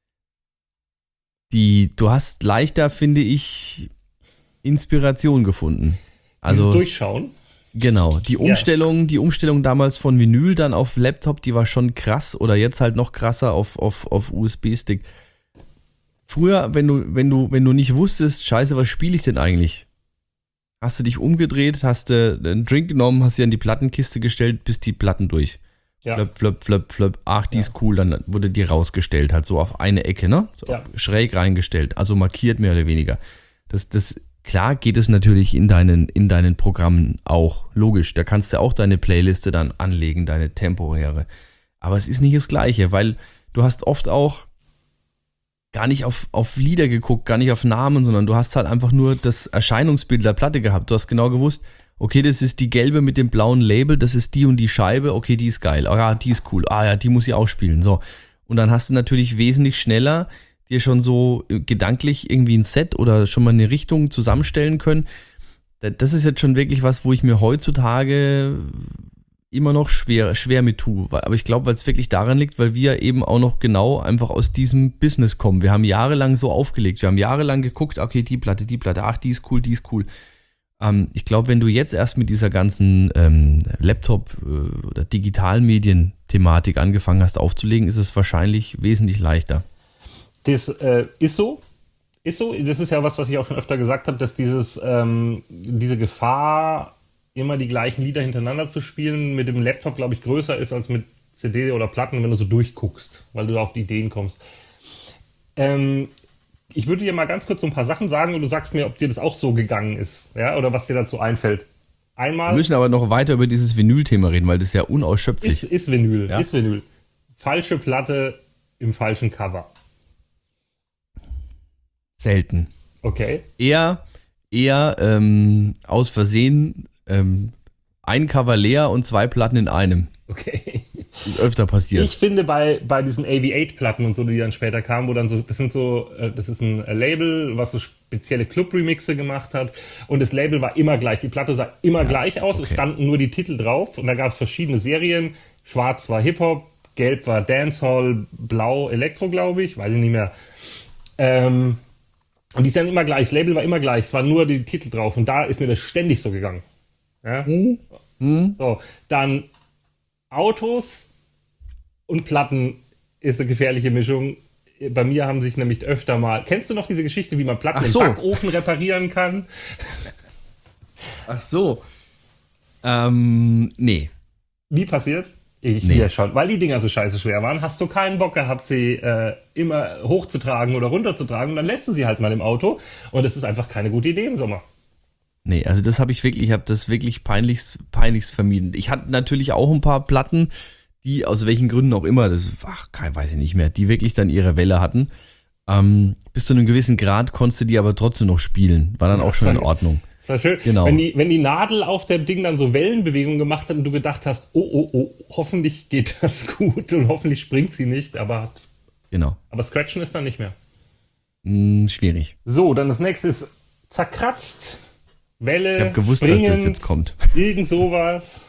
die, du hast leichter, finde ich, Inspiration gefunden. Also Also, Durchschauen. Genau, die Umstellung, ja. die Umstellung damals von Vinyl dann auf Laptop, die war schon krass oder jetzt halt noch krasser auf, auf, auf U S B-Stick. Früher, wenn du, wenn du, wenn du nicht wusstest, scheiße, was spiele ich denn eigentlich? Hast du dich umgedreht, hast du einen Drink genommen, hast sie an die Plattenkiste gestellt, bis die Platten durch. Ja. Flöp, flöp, flöp, flöp. Ach, die ja. ist cool, dann wurde die rausgestellt, halt so auf eine Ecke, ne? So ja. schräg reingestellt, also markiert mehr oder weniger. Das, das Klar geht es natürlich in deinen, in deinen Programmen auch, logisch. Da kannst du auch deine Playliste dann anlegen, deine temporäre. Aber es ist nicht das Gleiche, weil du hast oft auch gar nicht auf, auf Lieder geguckt, gar nicht auf Namen, sondern du hast halt einfach nur das Erscheinungsbild der Platte gehabt. Du hast genau gewusst, okay, das ist die gelbe mit dem blauen Label, das ist die und die Scheibe, okay, die ist geil. Ah ja, die ist cool. Ah ja, die muss ich auch spielen. So. Und dann hast du natürlich wesentlich schneller dir schon so gedanklich irgendwie ein Set oder schon mal eine Richtung zusammenstellen können. Das ist jetzt schon wirklich was, wo ich mir heutzutage immer noch schwer, schwer mit tue. Aber ich glaube, weil es wirklich daran liegt, weil wir eben auch noch genau einfach aus diesem Business kommen. Wir haben jahrelang so aufgelegt. Wir haben jahrelang geguckt, okay, die Platte, die Platte, ach, die ist cool, die ist cool. Ähm, ich glaube, wenn du jetzt erst mit dieser ganzen ähm, Laptop- äh, oder Digitalmedien-Thematik angefangen hast aufzulegen, ist es wahrscheinlich wesentlich leichter. Das äh, ist so. Ist so. Das ist ja was, was ich auch schon öfter gesagt habe, dass dieses, ähm, diese Gefahr, immer die gleichen Lieder hintereinander zu spielen, mit dem Laptop, glaube ich, größer ist als mit C D oder Platten, wenn du so durchguckst, weil du auf die Ideen kommst. Ähm, ich würde dir mal ganz kurz so ein paar Sachen sagen und du sagst mir, ob dir das auch so gegangen ist, ja, oder was dir dazu einfällt. Einmal. Wir müssen aber noch weiter über dieses Vinyl-Thema reden, weil das ist ja unausschöpflich. Ist, ist Vinyl, ja? ist Vinyl. Falsche Platte im falschen Cover. Selten. Okay. Eher, eher ähm, aus Versehen ähm, ein Cover leer und zwei Platten in einem. Okay. Ist öfter passiert. Ich finde bei, bei diesen A V acht Platten und so, die dann später kamen, wo dann so, das sind so, das ist ein Label, was so spezielle Club-Remixe gemacht hat und das Label war immer gleich. Die Platte sah immer ja, gleich aus, okay. Es standen nur die Titel drauf und da gab es verschiedene Serien. Schwarz war Hip-Hop, gelb war Dancehall, blau Elektro, glaube ich, weiß ich nicht mehr. Ähm, Und die sind immer gleich, das Label war immer gleich, es waren nur die Titel drauf und da ist mir das ständig so gegangen. Ja? Mhm. Mhm. So, dann Autos und Platten ist eine gefährliche Mischung. Bei mir haben sich nämlich öfter mal, kennst du noch diese Geschichte, wie man Platten so. im Backofen reparieren kann? Ach so. Ähm, nee. Wie passiert? Ich nee. hier schon. Weil die Dinger so scheiße schwer waren, hast du keinen Bock gehabt, sie äh, immer hochzutragen oder runterzutragen und dann lässt du sie halt mal im Auto und das ist einfach keine gute Idee im Sommer. Nee, also das habe ich wirklich, ich habe das wirklich peinlichst, peinlichst vermieden. Ich hatte natürlich auch ein paar Platten, die aus welchen Gründen auch immer, das ach, kein, weiß ich nicht mehr, die wirklich dann ihre Welle hatten. Ähm, bis zu einem gewissen Grad konntest du die aber trotzdem noch spielen. War dann auch schon in Ordnung. Das war schön. Genau. Wenn die, wenn die Nadel auf dem Ding dann so Wellenbewegungen gemacht hat und du gedacht hast, oh, oh, oh, hoffentlich geht das gut und hoffentlich springt sie nicht, aber hat, genau. Aber Scratchen ist dann nicht mehr. Hm, schwierig. So, dann das nächste ist zerkratzt, Welle, ich hab gewusst, springen, dass das jetzt kommt. Irgend sowas.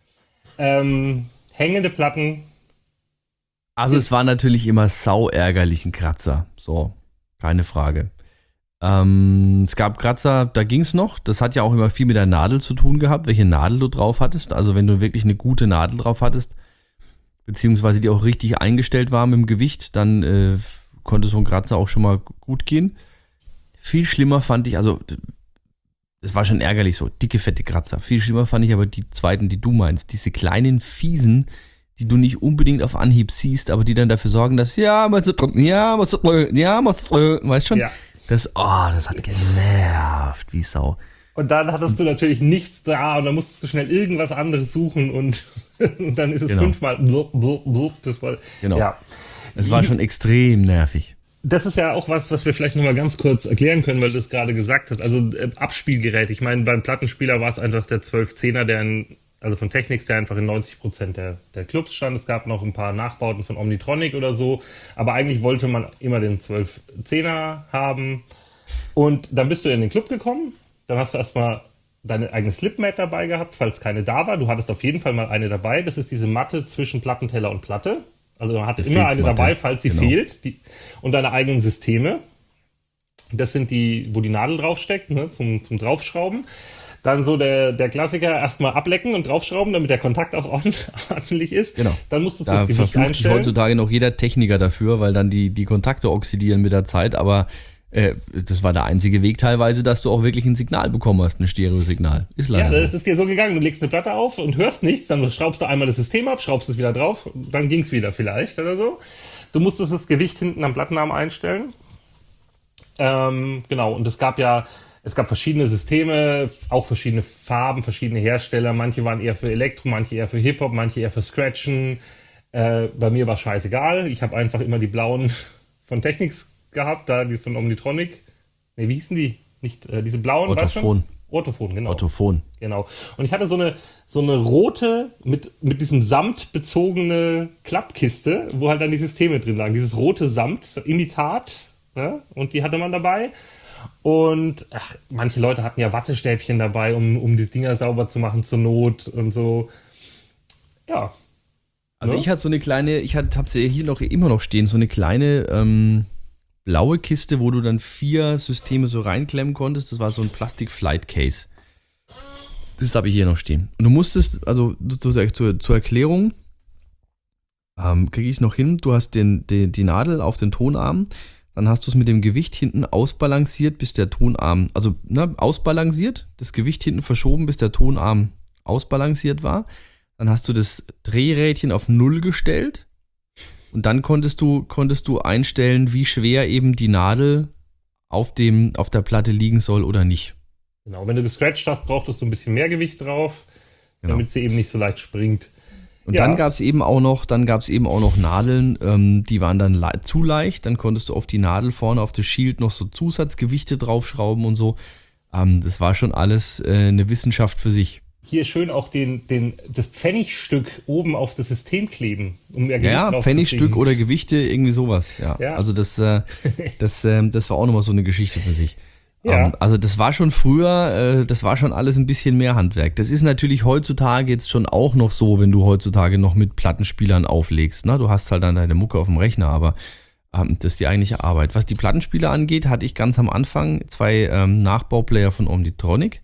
Ähm, hängende Platten. Also es war natürlich immer sau ärgerlich ein Kratzer. So, keine Frage. Ähm, es gab Kratzer, da ging es noch. Das hat ja auch immer viel mit der Nadel zu tun gehabt, welche Nadel du drauf hattest. Also wenn du wirklich eine gute Nadel drauf hattest, beziehungsweise die auch richtig eingestellt war mit dem Gewicht, dann äh, konnte so ein Kratzer auch schon mal gut gehen. Viel schlimmer fand ich, also es war schon ärgerlich so, dicke, fette Kratzer. Viel schlimmer fand ich aber die zweiten, die du meinst. Diese kleinen, fiesen, die du nicht unbedingt auf Anhieb siehst, aber die dann dafür sorgen, dass ja, was ja, was ja, was weißt schon? Ja. Das, oh, das hat genervt, wie Sau. Und dann hattest du natürlich nichts da und dann musstest du schnell irgendwas anderes suchen und, und dann ist es genau. fünfmal blub, blub, blub, das war, genau. Ja. Es war schon extrem nervig. Das ist ja auch was, was wir vielleicht nochmal ganz kurz erklären können, weil du es gerade gesagt hast. Also äh, Abspielgerät. Ich meine, beim Plattenspieler war es einfach der zwölf zehner, der in, also von Technics, der einfach in neunzig Prozent der, der Clubs stand. Es gab noch ein paar Nachbauten von Omnitronic oder so. Aber eigentlich wollte man immer den zwölf zehner haben. Und dann bist du in den Club gekommen. Dann hast du erstmal deine eigene Slipmat dabei gehabt, falls keine da war. Du hattest auf jeden Fall mal eine dabei. Das ist diese Matte zwischen Plattenteller und Platte. Also man hatte immer eine dabei, falls sie genau. fehlt. Die, und deine eigenen Systeme. Das sind die, wo die Nadel draufsteckt, ne, zum, zum Draufschrauben. Dann so der, der Klassiker, erstmal ablecken und draufschrauben, damit der Kontakt auch ordentlich ist. Genau. Dann musstest du Da das Gewicht verflucht sich einstellen. heutzutage noch jeder Techniker dafür, weil dann die, die Kontakte oxidieren mit der Zeit, aber äh, das war der einzige Weg teilweise, dass du auch wirklich ein Signal bekommen hast, ein Stereosignal. Ist Ja, leider das so. ist dir so gegangen. Du legst eine Platte auf und hörst nichts, dann schraubst du einmal das System ab, schraubst es wieder drauf, dann ging's wieder vielleicht oder so. Du musstest das Gewicht hinten am Plattenarm einstellen. Ähm, genau, und es gab ja, es gab verschiedene Systeme, auch verschiedene Farben, verschiedene Hersteller. Manche waren eher für Elektro, manche eher für Hip-Hop, manche eher für Scratchen. Äh, bei mir war scheißegal. Ich habe einfach immer die blauen von Technics gehabt, da die von Omnitronic. Ne, wie hießen die? Nicht äh, diese blauen, weißt du schon? Orthophon. Orthophon, genau. Orthophon. Genau. Und ich hatte so eine, so eine rote, mit, mit diesem Samt bezogene Klappkiste, wo halt dann die Systeme drin lagen. Dieses rote Samt, Imitat, ne? Und die hatte man dabei. Und ach, manche Leute hatten ja Wattestäbchen dabei, um, um die Dinger sauber zu machen zur Not und so. Ja. Also Ne? ich hatte so eine kleine, ich habe sie hier noch immer noch stehen, so eine kleine ähm, blaue Kiste, wo du dann vier Systeme so reinklemmen konntest. Das war so ein Plastik-Flight-Case. Das habe ich hier noch stehen. Und du musstest, also zur, zur, zur Erklärung, ähm, kriege ich es noch hin, du hast den, den, die Nadel auf den Tonarm, dann hast du es mit dem Gewicht hinten ausbalanciert, bis der Tonarm, also ne, ausbalanciert, das Gewicht hinten verschoben, bis der Tonarm ausbalanciert war. Dann hast du das Drehrädchen auf Null gestellt und dann konntest du, konntest du einstellen, wie schwer eben die Nadel auf, dem, auf der Platte liegen soll oder nicht. Genau. Wenn du gescratcht hast, brauchtest du ein bisschen mehr Gewicht drauf, Genau. damit sie eben nicht so leicht springt. Und Ja. dann gab es eben auch noch, dann gab es eben auch noch Nadeln, ähm, die waren dann le- zu leicht. Dann konntest du auf die Nadel vorne auf das Shield noch so Zusatzgewichte draufschrauben und so. Ähm, das war schon alles äh, eine Wissenschaft für sich. Hier schön auch den, den, das Pfennigstück oben auf das System kleben, um mehr Gewicht Ja, drauf Pfennigstück zu kriegen. oder Gewichte, irgendwie sowas. Ja, Ja. also das, äh, das, ähm, das war auch nochmal so eine Geschichte für sich. Ja. Ähm, also das war schon früher, äh, das war schon alles ein bisschen mehr Handwerk. Das ist natürlich heutzutage jetzt schon auch noch so, wenn du heutzutage noch mit Plattenspielern auflegst. Ne? Du hast halt dann deine Mucke auf dem Rechner, aber ähm, das ist die eigentliche Arbeit. Was die Plattenspieler angeht, hatte ich ganz am Anfang zwei ähm, Nachbauplayer von Omnitronic.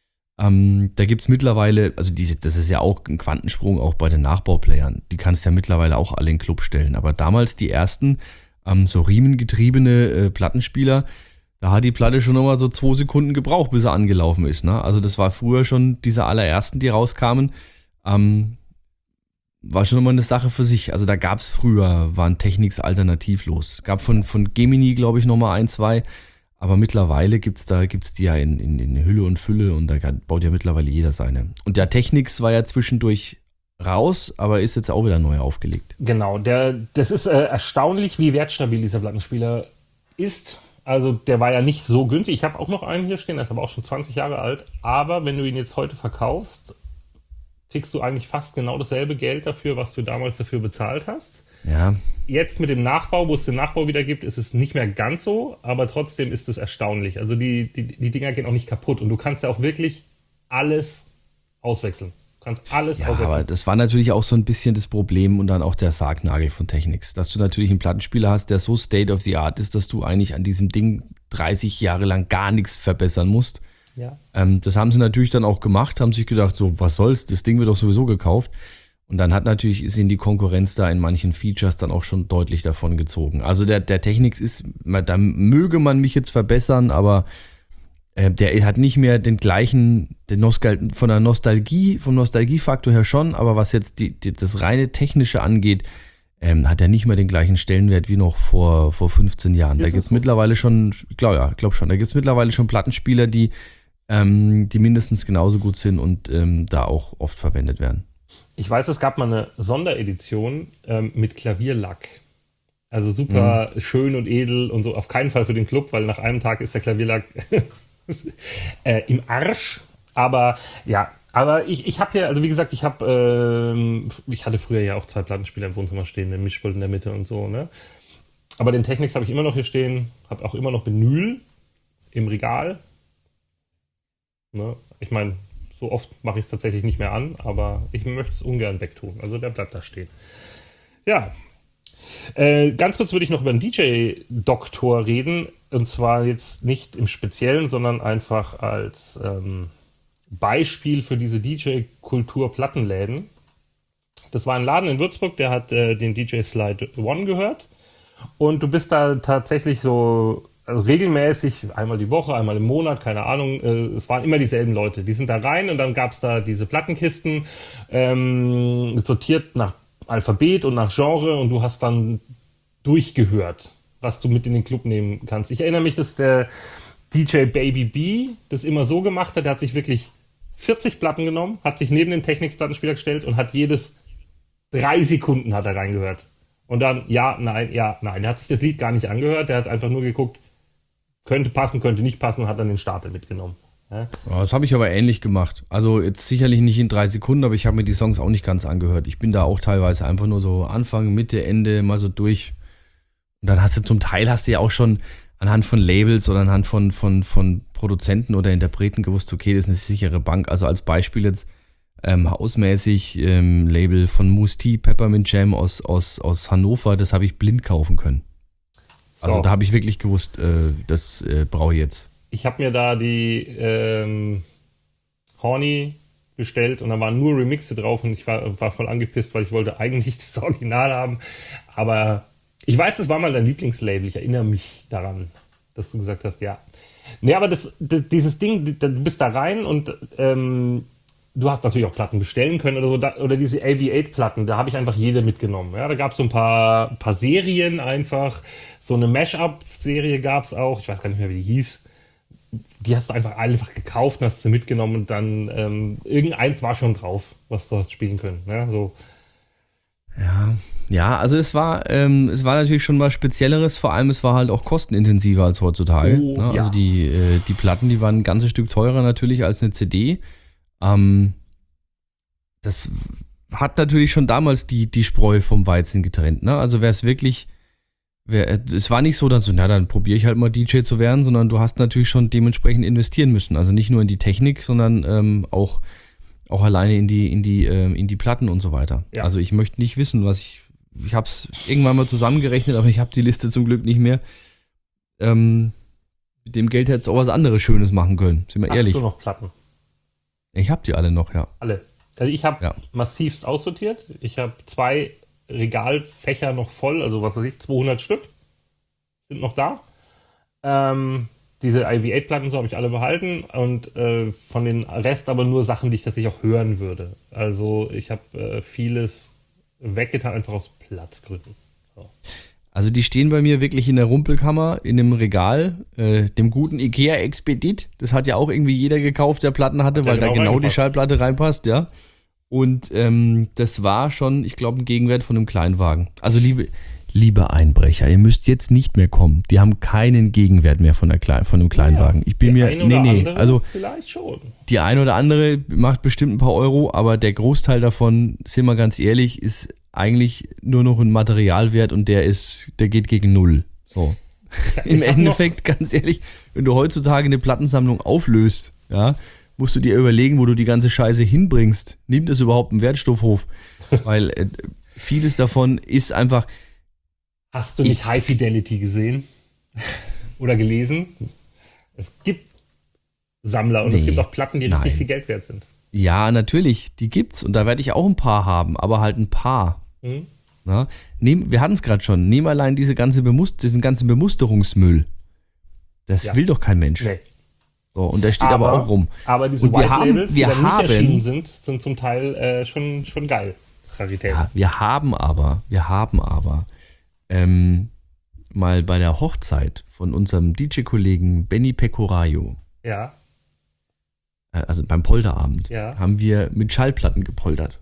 Ähm, da gibt es mittlerweile, also diese, das ist ja auch ein Quantensprung auch bei den Nachbauplayern. Die kannst du ja mittlerweile auch alle in den Club stellen. Aber damals die ersten ähm, so riemengetriebene äh, Plattenspieler, da hat die Platte schon nochmal so zwei Sekunden gebraucht, bis er angelaufen ist. Ne? Also das war früher schon diese allerersten, die rauskamen. Ähm, war schon nochmal eine Sache für sich. Also da gab es früher, waren Technics alternativlos. Gab von, von Gemini, glaube ich, nochmal ein, zwei. Aber mittlerweile gibt es da, gibt's die ja in, in, in Hülle und Fülle und da baut ja mittlerweile jeder seine. Und der Technics war ja zwischendurch raus, aber ist jetzt auch wieder neu aufgelegt. Genau, der, das ist äh, erstaunlich, wie wertstabil dieser Plattenspieler ist. Also der war ja nicht so günstig. Ich habe auch noch einen hier stehen, der ist aber auch schon zwanzig Jahre alt. Aber wenn du ihn jetzt heute verkaufst, kriegst du eigentlich fast genau dasselbe Geld dafür, was du damals dafür bezahlt hast. Ja, Jetzt mit dem Nachbau, wo es den Nachbau wieder gibt, ist es nicht mehr ganz so, aber trotzdem ist es erstaunlich. Also die, die, die Dinger gehen auch nicht kaputt und du kannst ja auch wirklich alles auswechseln. Du kannst alles ja, auswechseln. aber das war natürlich auch so ein bisschen das Problem und dann auch der Sargnagel von Technics. Dass du natürlich einen Plattenspieler hast, der so State of the Art ist, dass du eigentlich an diesem Ding dreißig Jahre lang gar nichts verbessern musst. Ja. Ähm, das haben sie natürlich dann auch gemacht, haben sich gedacht, so, was soll's, das Ding wird doch sowieso gekauft. Und dann hat natürlich, ist ihnen die Konkurrenz da in manchen Features dann auch schon deutlich davon gezogen. Also der, der Technics ist, da möge man mich jetzt verbessern, aber äh, der hat nicht mehr den gleichen, den Nostal- von der Nostalgie, vom Nostalgiefaktor her schon, aber was jetzt die, die, das reine Technische angeht, ähm, hat er nicht mehr den gleichen Stellenwert wie noch vor, vor fünfzehn Jahren. Ist Da es gibt es so? mittlerweile schon, ich glaube ja, glaub schon, da gibt es mittlerweile schon Plattenspieler, die, ähm, die mindestens genauso gut sind und ähm, da auch oft verwendet werden. Ich weiß, es gab mal eine Sonderedition ähm, mit Klavierlack. Also super Mhm. schön und edel und so. Auf keinen Fall für den Club, weil nach einem Tag ist der Klavierlack äh, im Arsch. Aber ja, aber ich, ich habe hier, also wie gesagt, ich habe, ähm, ich hatte früher ja auch zwei Plattenspieler im Wohnzimmer stehen, den Mischpult in der Mitte und so, ne? Aber den Technics habe ich immer noch hier stehen, habe auch immer noch Vinyl im Regal. Ne? Ich meine, so oft mache ich es tatsächlich nicht mehr an, aber ich möchte es ungern wegtun. Also der bleibt da stehen. Ja. Äh, ganz kurz würde ich noch über den D J-Doktor reden. Und zwar jetzt nicht im Speziellen, sondern einfach als, ähm, Beispiel für diese D J-Kultur-Plattenläden. Das war ein Laden in Würzburg, der hat äh, den D J Slide One gehört. Und du bist da tatsächlich so also regelmäßig, einmal die Woche, einmal im Monat, keine Ahnung, äh, es waren immer dieselben Leute. Die sind da rein und dann gab es da diese Plattenkisten, ähm, sortiert nach Alphabet und nach Genre und du hast dann durchgehört, was du mit in den Club nehmen kannst. Ich erinnere mich, dass der D J Baby B das immer so gemacht hat, der hat sich wirklich vierzig Platten genommen, hat sich neben den Technics-Plattenspieler gestellt und hat jedes drei Sekunden hat er reingehört. Und dann, ja, nein, ja, nein. Er hat sich das Lied gar nicht angehört, der hat einfach nur geguckt, könnte passen, könnte nicht passen und hat dann den Starter mitgenommen. Ja? Ja, das habe ich aber ähnlich gemacht. Also jetzt sicherlich nicht in drei Sekunden, aber ich habe mir die Songs auch nicht ganz angehört. Ich bin da auch teilweise einfach nur so Anfang, Mitte, Ende mal so durch. Und dann hast du zum Teil hast du ja auch schon anhand von Labels oder anhand von, von, von Produzenten oder Interpreten gewusst, okay, das ist eine sichere Bank. Also als Beispiel jetzt ähm, hausmäßig ähm, Label von Moose Tea, Peppermint Jam aus, aus, aus Hannover, das habe ich blind kaufen können. Also so. Da habe ich wirklich gewusst, äh, das äh, brauche ich jetzt. Ich habe mir da die ähm, Horny bestellt und da waren nur Remixe drauf und ich war, war voll angepisst, weil ich wollte eigentlich das Original haben. Aber ich weiß, das war mal dein Lieblingslabel. Ich erinnere mich daran, dass du gesagt hast, ja. Nee, aber das, das, dieses Ding, du bist da rein und ähm, du hast natürlich auch Platten bestellen können oder so. Da, oder diese A V acht Platten, da habe ich einfach jede mitgenommen. Ja, da gab es so ein paar, paar Serien einfach. So eine Mash-Up-Serie gab es auch. Ich weiß gar nicht mehr, wie die hieß. Die hast du einfach einfach gekauft und hast sie mitgenommen und dann ähm, irgendeins war schon drauf, was du hast spielen können. Ja, so. Ja, ja, also es war, ähm, es war natürlich schon was Spezielleres, vor allem es war halt auch kostenintensiver als heutzutage. Oh, ne? ja. Also die, äh, die Platten, die waren ein ganzes Stück teurer natürlich als eine C D. Ähm, das hat natürlich schon damals die, die Spreu vom Weizen getrennt. Ne? Also wäre es wirklich, wär, es war nicht so, dass so, na dann probiere ich halt mal D J zu werden, sondern du hast natürlich schon dementsprechend investieren müssen. Also nicht nur in die Technik, sondern ähm, auch, auch alleine in die, in die, ähm, in die Platten und so weiter. Ja. Also ich möchte nicht wissen, was ich, ich habe es irgendwann mal zusammengerechnet, aber ich habe die Liste zum Glück nicht mehr. Ähm, mit dem Geld hätte es auch was anderes Schönes machen können, sind wir Hast ehrlich. du noch Platten? Ich habe die alle noch, ja. Alle. Also ich habe Ja. massivst aussortiert. Ich habe zwei Regalfächer noch voll, also was weiß ich, zweihundert Stück sind noch da. Ähm, diese I V acht Platten so habe ich alle behalten und äh, von den Rest aber nur Sachen, die ich tatsächlich auch hören würde. Also ich habe äh, vieles weggetan, einfach aus Platzgründen. So. Also die stehen bei mir wirklich in der Rumpelkammer, in einem Regal, äh, dem guten Ikea Expedit. Das hat ja auch irgendwie jeder gekauft, der Platten hatte, Hat ja weil genau da genau die reingepasst. Schallplatte reinpasst, ja. Und ähm, das war schon, ich glaube, ein Gegenwert von einem Kleinwagen. Also liebe, liebe Einbrecher, ihr müsst jetzt nicht mehr kommen. Die haben keinen Gegenwert mehr von, der Klein, von einem Kleinwagen. Ich bin Der mir, ein nee, oder nee, andere also vielleicht schon. die ein oder andere macht bestimmt ein paar Euro, aber der Großteil davon, sind wir ganz ehrlich, ist eigentlich nur noch ein Materialwert und der ist, der geht gegen null. So. Im ich hab Endeffekt, ganz ehrlich, wenn du heutzutage eine Plattensammlung auflöst, ja, musst du dir überlegen, wo du die ganze Scheiße hinbringst. Nimmt es überhaupt einen Wertstoffhof? Weil äh, vieles davon ist einfach. Hast du nicht High Fidelity gesehen? Oder gelesen? Es gibt Sammler und Nee, es gibt auch Platten, die nein. richtig viel Geld wert sind. Ja, natürlich, die gibt's und da werde ich auch ein paar haben, aber halt ein paar. Mhm. Na, nehm, wir hatten es gerade schon. Nehmen allein diese ganze Bemust diesen ganzen Bemusterungsmüll. Das Ja. will doch kein Mensch. Nee. So, und der steht aber, auch rum. Aber diese Und wir White haben- Labels, die wir dann nicht haben- erschienen sind, sind zum Teil äh, schon, schon geil. Rarität. Ja, wir haben aber, wir haben aber ähm, mal bei der Hochzeit von unserem D J-Kollegen Benny Pecorayo, Ja. äh, also beim Polterabend, Ja. haben wir mit Schallplatten gepoltert.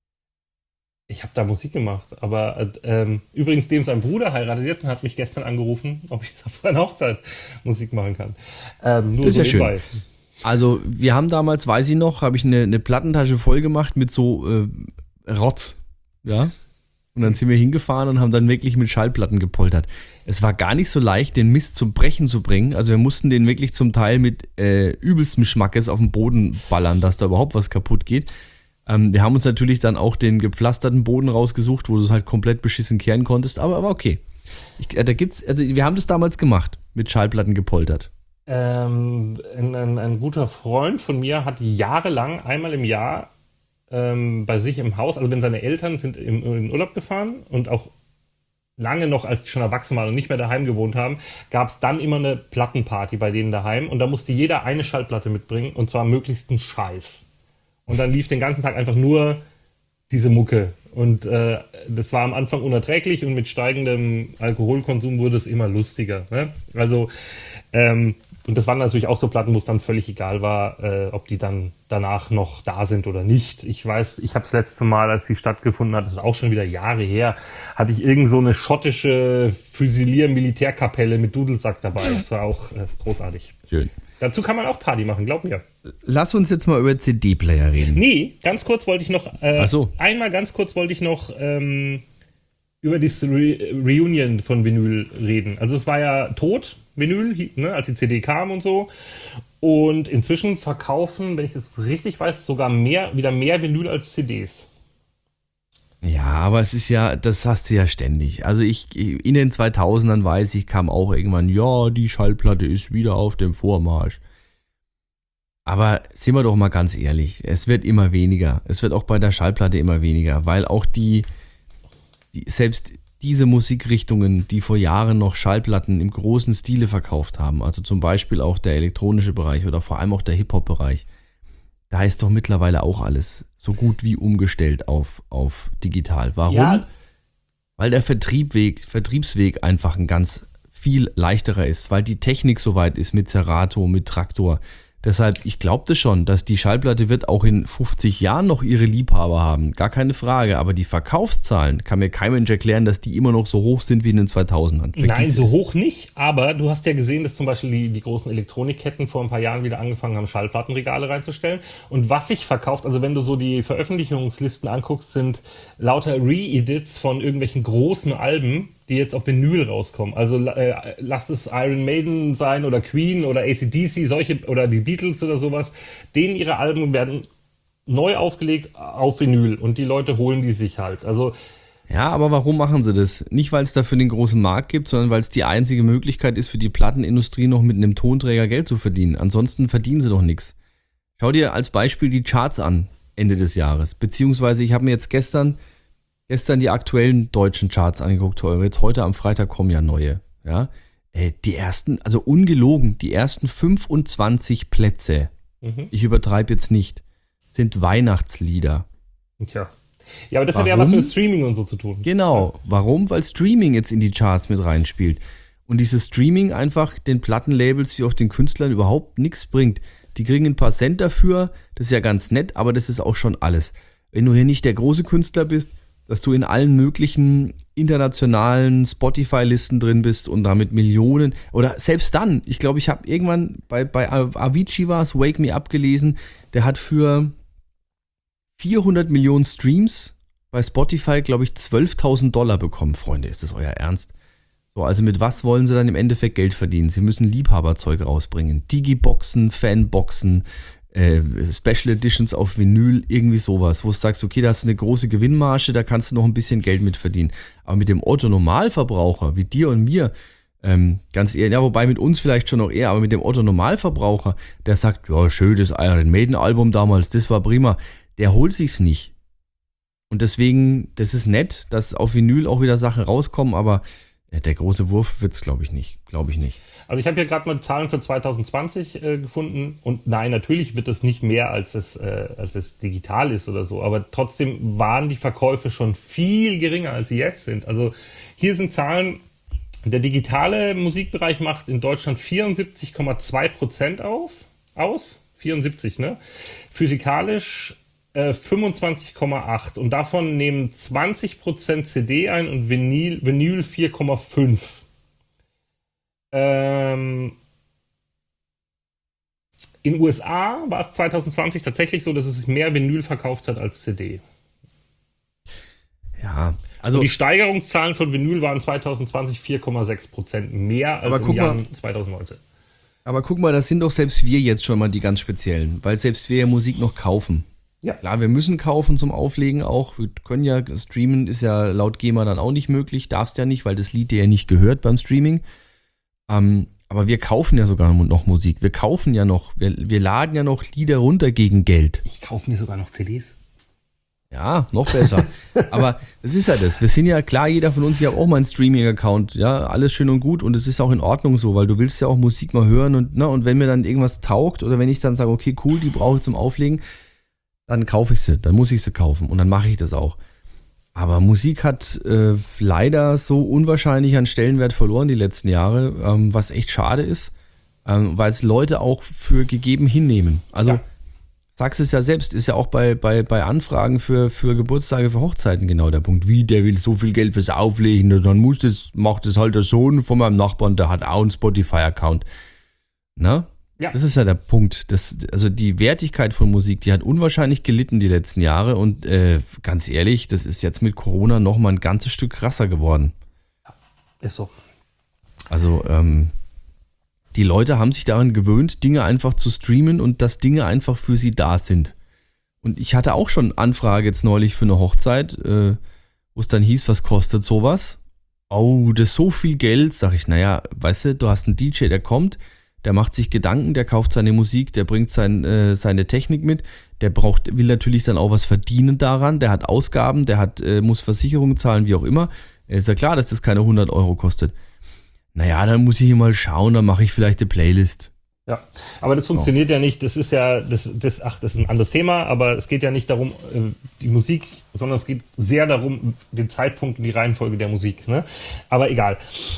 Ich habe da Musik gemacht, aber äh, ähm, übrigens, dem sein Bruder heiratet jetzt und hat mich gestern angerufen, ob ich jetzt auf seiner Hochzeit Musik machen kann. Ähm, nur Das ist so ja schön. nebenbei. Also wir haben damals, weiß ich noch, habe ich eine, eine Plattentasche voll gemacht mit so äh, Rotz, ja. Und dann sind wir hingefahren und haben dann wirklich mit Schallplatten gepoltert. Es war gar nicht so leicht, den Mist zum Brechen zu bringen. Also wir mussten den wirklich zum Teil mit äh, übelstem Schmackes auf den Boden ballern, dass da überhaupt was kaputt geht. Ähm, wir haben uns natürlich dann auch den gepflasterten Boden rausgesucht, wo du es halt komplett beschissen kehren konntest, aber, aber okay. Ich, äh, da gibt's, also wir haben das damals gemacht, mit Schallplatten gepoltert. Ähm, ein, ein, ein guter Freund von mir hat jahrelang einmal im Jahr ähm, bei sich im Haus, also wenn seine Eltern sind im, in Urlaub gefahren und auch lange noch, als die schon erwachsen waren und nicht mehr daheim gewohnt haben, gab es dann immer eine Plattenparty bei denen daheim und da musste jeder eine Schallplatte mitbringen und zwar möglichst einen Scheiß. Und dann lief den ganzen Tag einfach nur diese Mucke. Und äh, das war am Anfang unerträglich und mit steigendem Alkoholkonsum wurde es immer lustiger. Ne? Also, ähm, und das waren natürlich auch so Platten, wo es dann völlig egal war, äh, ob die dann danach noch da sind oder nicht. Ich weiß, ich habe das letzte Mal, als sie stattgefunden hat, das ist auch schon wieder Jahre her, hatte ich irgend so eine schottische Füsilier-Militärkapelle mit Dudelsack dabei. Das war auch äh, großartig. Schön. Dazu kann man auch Party machen, glaub mir. Lass uns jetzt mal über C D-Player reden. Nee, ganz kurz wollte ich noch, äh, Ach so. einmal ganz kurz wollte ich noch ähm, über das Re- Reunion von Vinyl reden. Also es war ja tot, Vinyl, ne, als die C D kam und so. Und inzwischen verkaufen, wenn ich das richtig weiß, sogar mehr, wieder mehr Vinyl als C Ds. Ja, aber es ist ja, das hast du ja ständig. Also ich, in den zweitausendern weiß ich, kam auch irgendwann, ja, die Schallplatte ist wieder auf dem Vormarsch. Aber sind wir doch mal ganz ehrlich, es wird immer weniger. Es wird auch bei der Schallplatte immer weniger, weil auch die, die selbst diese Musikrichtungen, die vor Jahren noch Schallplatten im großen Stile verkauft haben, also zum Beispiel auch der elektronische Bereich oder vor allem auch der Hip-Hop-Bereich, da ist doch mittlerweile auch alles so gut wie umgestellt auf, auf digital. Warum? Ja. Weil der Vertriebweg, Vertriebsweg einfach ein ganz viel leichterer ist, weil die Technik soweit ist mit Serato, mit Traktor. Deshalb, ich glaubte schon, dass die Schallplatte wird auch in fünfzig Jahren noch ihre Liebhaber haben. Gar keine Frage. Aber die Verkaufszahlen, kann mir kein Mensch erklären, dass die immer noch so hoch sind wie in den zweitausendern. Vergiss Nein, so es. hoch nicht, aber du hast ja gesehen, dass zum Beispiel die, die großen Elektronikketten vor ein paar Jahren wieder angefangen haben, Schallplattenregale reinzustellen. Und was sich verkauft, also wenn du so die Veröffentlichungslisten anguckst, sind lauter Re-Edits von irgendwelchen großen Alben, die jetzt auf Vinyl rauskommen. Also äh, lasst es Iron Maiden sein oder Queen oder A C D C, solche oder die Beatles oder sowas. Denen ihre Alben werden neu aufgelegt auf Vinyl und die Leute holen die sich halt. Also Ja, aber warum machen sie das? Nicht, weil es dafür den großen Markt gibt, sondern weil es die einzige Möglichkeit ist, für die Plattenindustrie noch mit einem Tonträger Geld zu verdienen. Ansonsten verdienen sie doch nichts. Schau dir als Beispiel die Charts an, Ende des Jahres. Beziehungsweise, ich habe mir jetzt gestern, gestern die aktuellen deutschen Charts angeguckt. Jetzt heute am Freitag kommen ja neue. Ja? Die ersten, also ungelogen, die ersten fünfundzwanzig Plätze, mhm. ich übertreibe jetzt nicht, sind Weihnachtslieder. Tja. Ja, aber das Warum? hat ja was mit Streaming und so zu tun. Genau. Warum? Weil Streaming jetzt in die Charts mit reinspielt. Und dieses Streaming einfach den Plattenlabels wie auch den Künstlern überhaupt nichts bringt. Die kriegen ein paar Cent dafür, das ist ja ganz nett, aber das ist auch schon alles. Wenn du hier nicht der große Künstler bist, dass du in allen möglichen internationalen Spotify-Listen drin bist und damit Millionen, oder selbst dann, ich glaube, ich habe irgendwann bei, bei Avicii war es, Wake Me Up gelesen, der hat für vierhundert Millionen Streams bei Spotify, glaube ich, zwölftausend Dollar bekommen. Freunde, ist das euer Ernst? So, also mit was wollen sie dann im Endeffekt Geld verdienen? Sie müssen Liebhaberzeug rausbringen. Digiboxen, Fanboxen, äh, Special Editions auf Vinyl, irgendwie sowas, wo du sagst, okay, da hast du eine große Gewinnmarge, da kannst du noch ein bisschen Geld mit verdienen. Aber mit dem Otto-Normalverbraucher, wie dir und mir, ähm, ganz ehrlich, ja, wobei mit uns vielleicht schon noch eher, aber mit dem Otto-Normalverbraucher, der sagt, ja, schön, das Iron Maiden-Album damals, das war prima, der holt sich's nicht. Und deswegen, das ist nett, dass auf Vinyl auch wieder Sachen rauskommen, aber der große Wurf wird's, glaube ich, nicht. Glaube ich nicht. Also ich habe hier gerade mal Zahlen für zwanzig zwanzig äh, gefunden und nein, natürlich wird das nicht mehr, als es, äh, als es digital ist oder so, aber trotzdem waren die Verkäufe schon viel geringer, als sie jetzt sind. Also hier sind Zahlen, der digitale Musikbereich macht in Deutschland vierundsiebzig Komma zwei Prozent auf, aus, vierundsiebzig, ne? Physikalisch äh, fünfundzwanzig Komma acht und davon nehmen zwanzig Prozent C D ein und Vinyl, Vinyl vier Komma fünf. Ähm, in den U S A war es zwanzig zwanzig tatsächlich so, dass es sich mehr Vinyl verkauft hat als C D. Ja, Also also die Steigerungszahlen von Vinyl waren zwanzig zwanzig vier Komma sechs Prozent mehr als Aber im guck Jahr mal. zwanzig neunzehn. Aber guck mal, das sind doch selbst wir jetzt schon mal die ganz speziellen, weil selbst wir ja Musik noch kaufen. Ja. Klar, wir müssen kaufen zum Auflegen auch. Wir können ja streamen, ist ja laut GEMA dann auch nicht möglich. Darfst ja nicht, weil das Lied dir ja nicht gehört beim Streaming. Ähm, Aber wir kaufen ja sogar noch Musik. Wir kaufen ja noch, wir, wir laden ja noch Lieder runter gegen Geld. Ich kaufe mir sogar noch C Ds. Ja, noch besser. Aber es ist ja das. Wir sind ja, klar, jeder von uns, ich habe auch mal einen Streaming-Account. Ja, alles schön und gut. Und es ist auch in Ordnung so, weil du willst ja auch Musik mal hören. Und, na, und wenn mir dann irgendwas taugt oder wenn ich dann sage, okay, cool, die brauche ich zum Auflegen, dann kaufe ich sie. Dann muss ich sie kaufen. Und dann mache ich das auch. Aber Musik hat äh, leider so unwahrscheinlich an Stellenwert verloren die letzten Jahre, ähm, was echt schade ist, ähm, weil es Leute auch für gegeben hinnehmen. Also, ja. Sagst es ja selbst, ist ja auch bei, bei, bei Anfragen für, für Geburtstage, für Hochzeiten genau der Punkt. Wie, der will so viel Geld fürs Auflegen, dann muss das, macht das halt der Sohn von meinem Nachbarn, der hat auch einen Spotify-Account. Na? Ja. Das ist ja der Punkt. Das, also die Wertigkeit von Musik, die hat unwahrscheinlich gelitten die letzten Jahre und äh, ganz ehrlich, das ist jetzt mit Corona nochmal ein ganzes Stück krasser geworden. Ist so. Also ähm, die Leute haben sich daran gewöhnt, Dinge einfach zu streamen und dass Dinge einfach für sie da sind. Und ich hatte auch schon Anfrage jetzt neulich für eine Hochzeit, äh, wo es dann hieß, was kostet sowas? Oh, das ist so viel Geld. Sag ich, naja, weißt du, du hast einen D J, der kommt, der macht sich Gedanken, der kauft seine Musik, der bringt sein, äh, seine Technik mit, der braucht, will natürlich dann auch was verdienen daran, der hat Ausgaben, der hat, äh, muss Versicherungen zahlen, wie auch immer. Ist ja klar, dass das keine hundert Euro kostet. Naja, dann muss ich hier mal schauen, dann mache ich vielleicht eine Playlist. Ja, aber das funktioniert oh. ja nicht, das ist ja, das, das, ach, das ist ein anderes Thema, aber es geht ja nicht darum, die Musik, sondern es geht sehr darum, den Zeitpunkt und die Reihenfolge der Musik, ne? Aber egal.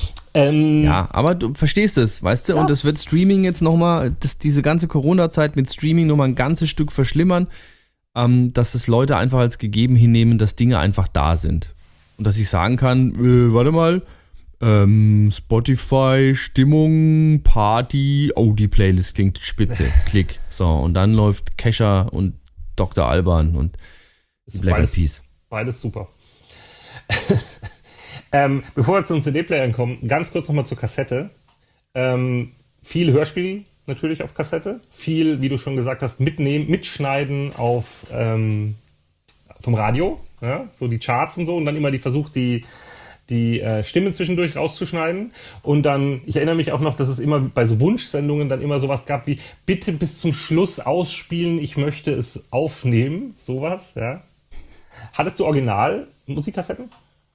Ähm, ja, aber du verstehst es, weißt du, ja. Und das wird Streaming jetzt nochmal, diese ganze Corona-Zeit mit Streaming nochmal ein ganzes Stück verschlimmern, ähm, dass es Leute einfach als gegeben hinnehmen, dass Dinge einfach da sind. Und dass ich sagen kann, äh, warte mal, Ähm, Spotify, Stimmung, Party, oh, die Playlist klingt spitze, klick. So, und dann läuft Kesha und Doktor Alban und Black Eyed Peas. Beides super. ähm, bevor wir zu den C D-Playern kommen, ganz kurz nochmal zur Kassette. Ähm, viel Hörspiel natürlich auf Kassette, viel, wie du schon gesagt hast, mitnehmen, mitschneiden auf ähm, vom Radio, ja, so die Charts und so, und dann immer die versucht, die die äh, Stimme zwischendurch rauszuschneiden. Und dann, ich erinnere mich auch noch, dass es immer bei so Wunschsendungen dann immer sowas gab wie, bitte bis zum Schluss ausspielen, ich möchte es aufnehmen. Sowas, ja. Hattest du original Musikkassetten?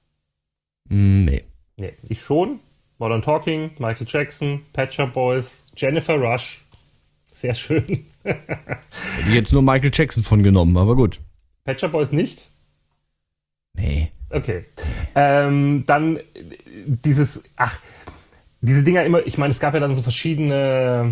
Nee. Nee, ich schon. Modern Talking, Michael Jackson, Pet Shop Boys, Jennifer Rush. Sehr schön. Hätte ich jetzt nur Michael Jackson von genommen, aber gut. Pet Shop Boys nicht? Nee. Okay. Ähm, dann dieses, ach, diese Dinger immer, ich meine, es gab ja dann so verschiedene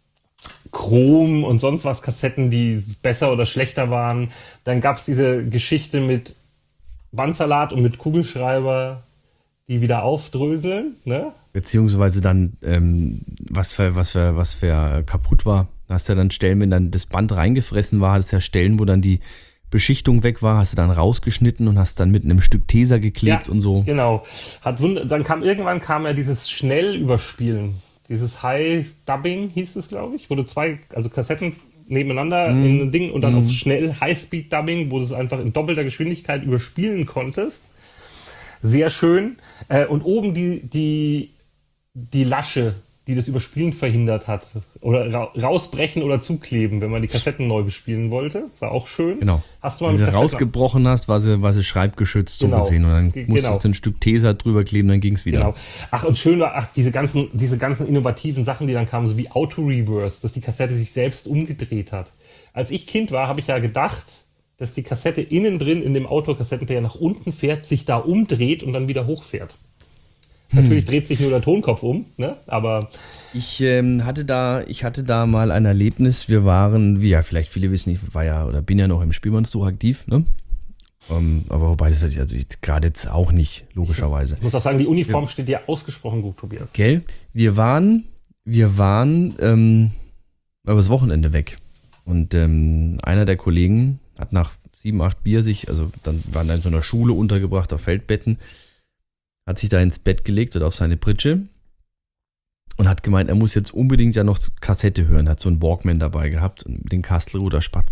Chrom und sonst was Kassetten, die besser oder schlechter waren. Dann gab es diese Geschichte mit Wandsalat und mit Kugelschreiber, die wieder aufdröseln, ne? Beziehungsweise dann, ähm, was für, was für, was für kaputt war. Da hast du ja dann Stellen, wenn dann das Band reingefressen war, hast du ja Stellen, wo dann die Beschichtung weg war, hast du dann rausgeschnitten und hast dann mit einem Stück Tesa geklebt, ja, und so. Genau. Hat wund- dann kam irgendwann kam ja dieses Schnellüberspielen, dieses High-Dubbing hieß es, glaube ich, wo du zwei, also Kassetten nebeneinander mm. in ein Ding und dann mm. auf schnell High-Speed-Dubbing, wo du es einfach in doppelter Geschwindigkeit überspielen konntest. Sehr schön. Äh, und oben die, die, die Lasche, die das Überspielen verhindert hat. Oder ra- rausbrechen oder zukleben, wenn man die Kassetten neu bespielen wollte. Das war auch schön. Genau. Hast du mal wenn du Kassette rausgebrochen hast, war sie, war sie schreibgeschützt, so genau. gesehen. Und dann G- musstest genau. du ein Stück Tesa drüber kleben, dann ging es wieder. Genau. Ach, und schön war, ach, diese ganzen, diese ganzen innovativen Sachen, die dann kamen, so wie Auto-Reverse, dass die Kassette sich selbst umgedreht hat. Als ich Kind war, habe ich ja gedacht, dass die Kassette innen drin in dem Autokassettenplayer nach unten fährt, sich da umdreht und dann wieder hochfährt. Hm. Natürlich dreht sich nur der Tonkopf um, ne? Aber ich ähm, hatte da, ich hatte da mal ein Erlebnis. Wir waren, wie ja vielleicht viele wissen, ich war ja oder bin ja noch im Spielmannssuch aktiv, ne? Um, aber wobei das ist also gerade jetzt auch nicht, logischerweise. Ich muss auch sagen, die Uniform ja. steht dir ausgesprochen gut, Tobias. Gell? Wir waren, wir waren ähm, übers Wochenende weg und ähm, einer der Kollegen hat nach sieben, acht Bier sich, also dann waren in so einer Schule untergebracht auf Feldbetten, hat sich da ins Bett gelegt oder auf seine Pritsche und hat gemeint, er muss jetzt unbedingt ja noch Kassette hören, hat so einen Walkman dabei gehabt, den Kastelruther Spatzen.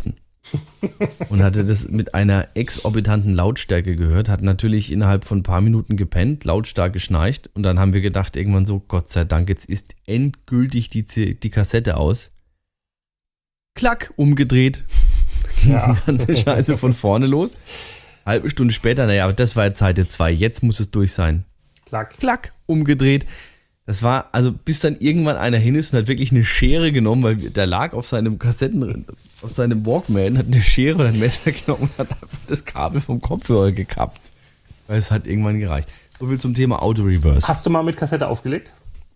und hatte das mit einer exorbitanten Lautstärke gehört, hat natürlich innerhalb von ein paar Minuten gepennt, lautstark geschnarcht und dann haben wir gedacht irgendwann so, Gott sei Dank, jetzt ist endgültig die, C- die Kassette aus. Klack, umgedreht, ging Ja. die ganze Scheiße von vorne los. Halbe Stunde später, naja, aber das war jetzt Seite zwei, jetzt muss es durch sein. Klack. Klack, umgedreht. Das war, also bis dann irgendwann einer hin ist und hat wirklich eine Schere genommen, weil der lag auf seinem Kassetten, auf seinem Walkman, hat eine Schere oder ein Messer genommen und hat einfach das Kabel vom Kopfhörer gekappt. Weil es hat irgendwann gereicht. So viel zum Thema Auto-Reverse. Hast du mal mit Kassette aufgelegt?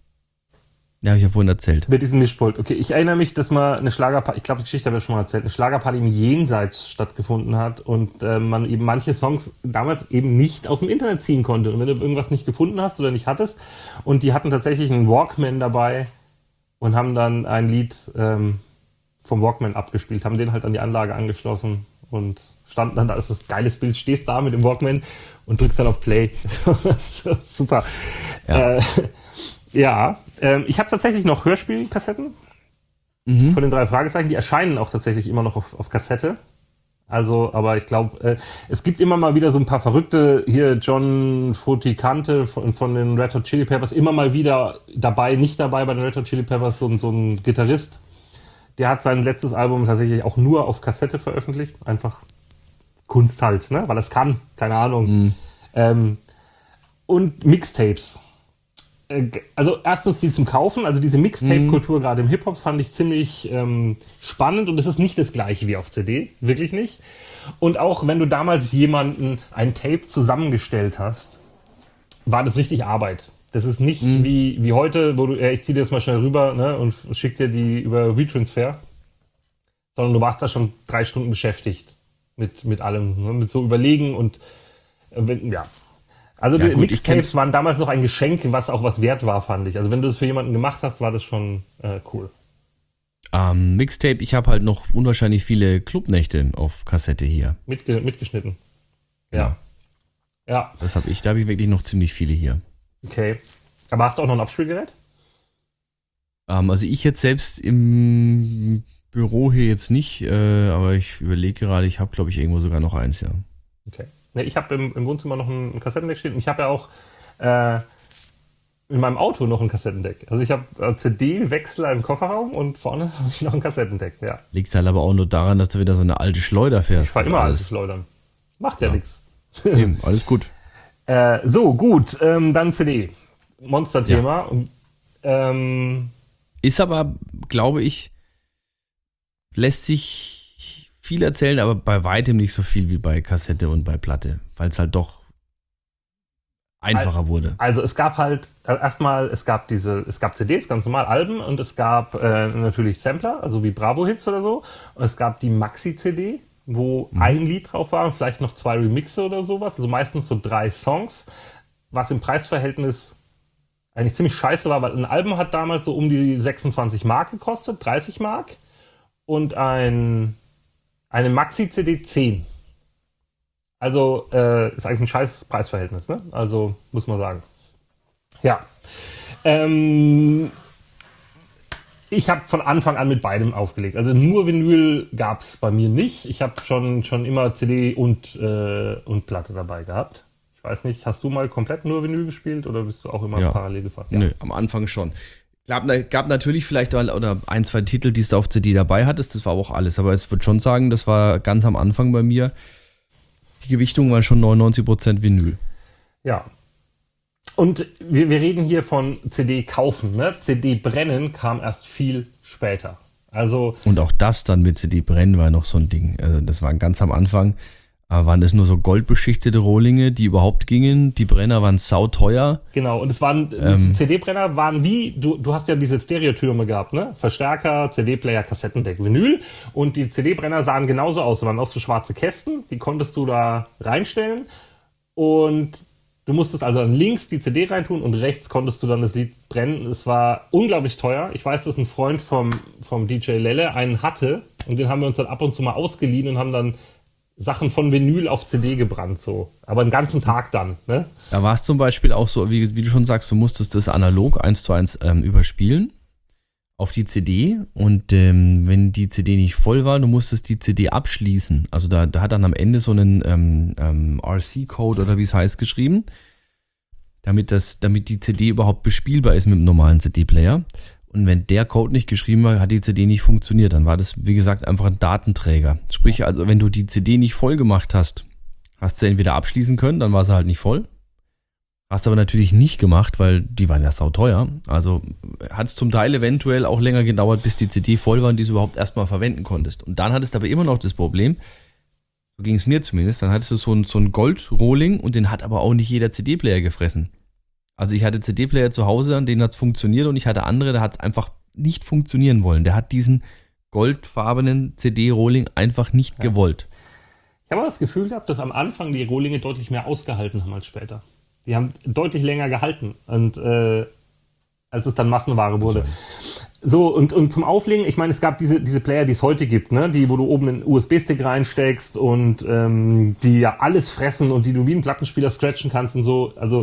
Ja, habe ich ja vorhin erzählt. Mit diesem Mischpult. Okay, ich erinnere mich, dass mal eine Schlagerparty, ich glaube, die Geschichte habe ich schon mal erzählt, eine Schlagerparty im Jenseits stattgefunden hat und äh, man eben manche Songs damals eben nicht aus dem Internet ziehen konnte. Und wenn du irgendwas nicht gefunden hast oder nicht hattest, und die hatten tatsächlich einen Walkman dabei und haben dann ein Lied ähm, vom Walkman abgespielt, haben den halt an die Anlage angeschlossen und standen dann da, ist das geiles Bild, stehst da mit dem Walkman und drückst dann auf Play. Super. Ja. Äh, Ja, ähm, ich habe tatsächlich noch Hörspielkassetten Mhm. von den drei Fragezeichen. Die erscheinen auch tatsächlich immer noch auf, auf Kassette. Also, aber ich glaube, äh, es gibt immer mal wieder so ein paar Verrückte, hier John Frusciante von, von den Red Hot Chili Peppers, immer mal wieder dabei, nicht dabei bei den Red Hot Chili Peppers, so, ein- so ein Gitarrist. Der hat sein letztes Album tatsächlich auch nur auf Kassette veröffentlicht. Einfach Kunst halt, ne? Weil es kann, keine Ahnung. Mhm. Ähm, und Mixtapes. Also erstens die zum Kaufen, also diese Mixtape-Kultur gerade im Hip-Hop fand ich ziemlich ähm, spannend und es ist nicht das gleiche wie auf C D, wirklich nicht. Und auch wenn du damals jemanden ein Tape zusammengestellt hast, war das richtig Arbeit. Das ist nicht wie, wie heute, wo du, ja, ich zieh dir das mal schnell rüber, ne, und schick dir die über WeTransfer, sondern du warst da schon drei Stunden beschäftigt mit, mit allem, ne, mit so Überlegen und äh, wenn, ja. Also Ja, die gut, ich Mixtapes kenn's- waren damals noch ein Geschenk, was auch was wert war, fand ich. Also wenn du das für jemanden gemacht hast, war das schon äh, cool. Ähm, Mixtape, ich habe halt noch unwahrscheinlich viele Clubnächte auf Kassette hier. Mitge mitgeschnitten. Ja. Ja, Das habe ich, da habe ich wirklich noch ziemlich viele hier. okay. Aber hast du auch noch ein Abspielgerät? Ähm, also ich jetzt selbst im Büro hier jetzt nicht, äh, aber ich überlege gerade, ich habe glaube ich irgendwo sogar noch eins, ja. Okay. Ne, ich habe im, im Wohnzimmer noch ein, ein Kassettendeck stehen und ich habe ja auch äh, in meinem Auto noch ein Kassettendeck. Also ich habe äh, C D-Wechsler im Kofferraum und vorne habe ich noch ein Kassettendeck, ja. Liegt halt aber auch nur daran, dass du wieder so eine alte Schleuder fährst. Ich fahr immer alles. altes Schleudern. Macht ja, Ja. nichts. Eben, alles gut. Äh, so, gut, ähm, dann C D. Monster-Thema. Und, Ähm, Ist aber, glaube ich, lässt sich viel erzählen, aber bei weitem nicht so viel wie bei Kassette und bei Platte, weil es halt doch einfacher wurde. Also es gab halt äh, erstmal, es gab diese, es gab C Ds, ganz normal, Alben und es gab äh, natürlich Sampler, also wie Bravo-Hits oder so. Und es gab die Maxi-C D, wo ein Lied drauf war und vielleicht noch zwei Remixe oder sowas. Also meistens so drei Songs, was im Preisverhältnis eigentlich ziemlich scheiße war, weil ein Album hat damals so um die sechsundzwanzig Mark gekostet, dreißig Mark. Und ein, eine Maxi-C D zehn. Also äh, ist eigentlich ein scheiß Preisverhältnis, ne? Also muss man sagen. Ja. Ähm, ich habe von Anfang an mit beidem aufgelegt. Also nur Vinyl gab es bei mir nicht. Ich habe schon, schon immer C D und, äh, und Platte dabei gehabt. Ich weiß nicht, hast du mal komplett nur Vinyl gespielt oder bist du auch immer Ja. parallel gefahren? Nö, am Anfang schon. Gab, gab natürlich vielleicht mal, oder ein, zwei Titel, die du auf C D dabei hattest, das war aber auch alles. Aber es würde schon sagen, das war ganz am Anfang bei mir. Die Gewichtung war schon neunundneunzig Prozent Vinyl. Ja. Und wir, wir reden hier von C D kaufen, ne? C D brennen kam erst viel später. Also Und auch das dann mit C D brennen war noch so ein Ding. Also das war ganz am Anfang. Aber waren das nur so goldbeschichtete Rohlinge, die überhaupt gingen. Die Brenner waren sauteuer. genau, und es waren, Ähm. C D-Brenner waren wie, du, du hast ja diese Stereotürme gehabt, ne? Verstärker, C D-Player, Kassettendeck, Vinyl. Und die C D-Brenner sahen genauso aus. Da waren auch so schwarze Kästen, die konntest du da reinstellen. Und du musstest also dann links die C D reintun und rechts konntest du dann das Lied brennen. Es war unglaublich teuer. Ich weiß, dass ein Freund vom, vom D J Lelle einen hatte. Und den haben wir uns dann ab und zu mal ausgeliehen und haben dann Sachen von Vinyl auf C D gebrannt, so. Aber einen ganzen Tag dann, ne? Da war es zum Beispiel auch so, wie, wie du schon sagst, du musstest das analog eins zu eins ähm, überspielen. auf die C D und ähm, wenn die C D nicht voll war, du musstest die C D abschließen. Also da, da hat dann am Ende so einen ähm, ähm, R C-Code oder wie es heißt geschrieben, damit, das, damit die C D überhaupt bespielbar ist mit dem normalen C D-Player. Und wenn der Code nicht geschrieben war, hat die C D nicht funktioniert. Dann war das, wie gesagt, einfach ein Datenträger. Sprich, also wenn du die C D nicht voll gemacht hast, hast du entweder abschließen können, dann war sie halt nicht voll. Hast aber natürlich nicht gemacht, weil die waren ja sauteuer. Also hat es zum Teil eventuell auch länger gedauert, bis die C D voll war und die du überhaupt erstmal verwenden konntest. Und dann hattest du aber immer noch das Problem, so ging es mir zumindest, dann hattest du so ein, so ein Gold-Rolling und den hat aber auch nicht jeder C D-Player gefressen. Also ich hatte C D-Player zu Hause, an denen hat es funktioniert und ich hatte andere, da hat es einfach nicht funktionieren wollen. Der hat diesen goldfarbenen C D-Rolling einfach nicht ja. gewollt. Ich habe das Gefühl gehabt, dass am Anfang die Rohlinge deutlich mehr ausgehalten haben als später. Die haben deutlich länger gehalten, und äh, als es dann Massenware wurde. So, und, und zum Auflegen, ich meine, es gab diese, diese Player, die es heute gibt, ne, die, wo du oben einen U S B-Stick reinsteckst und ähm, die ja alles fressen und die du wie ein Plattenspieler scratchen kannst und so. Also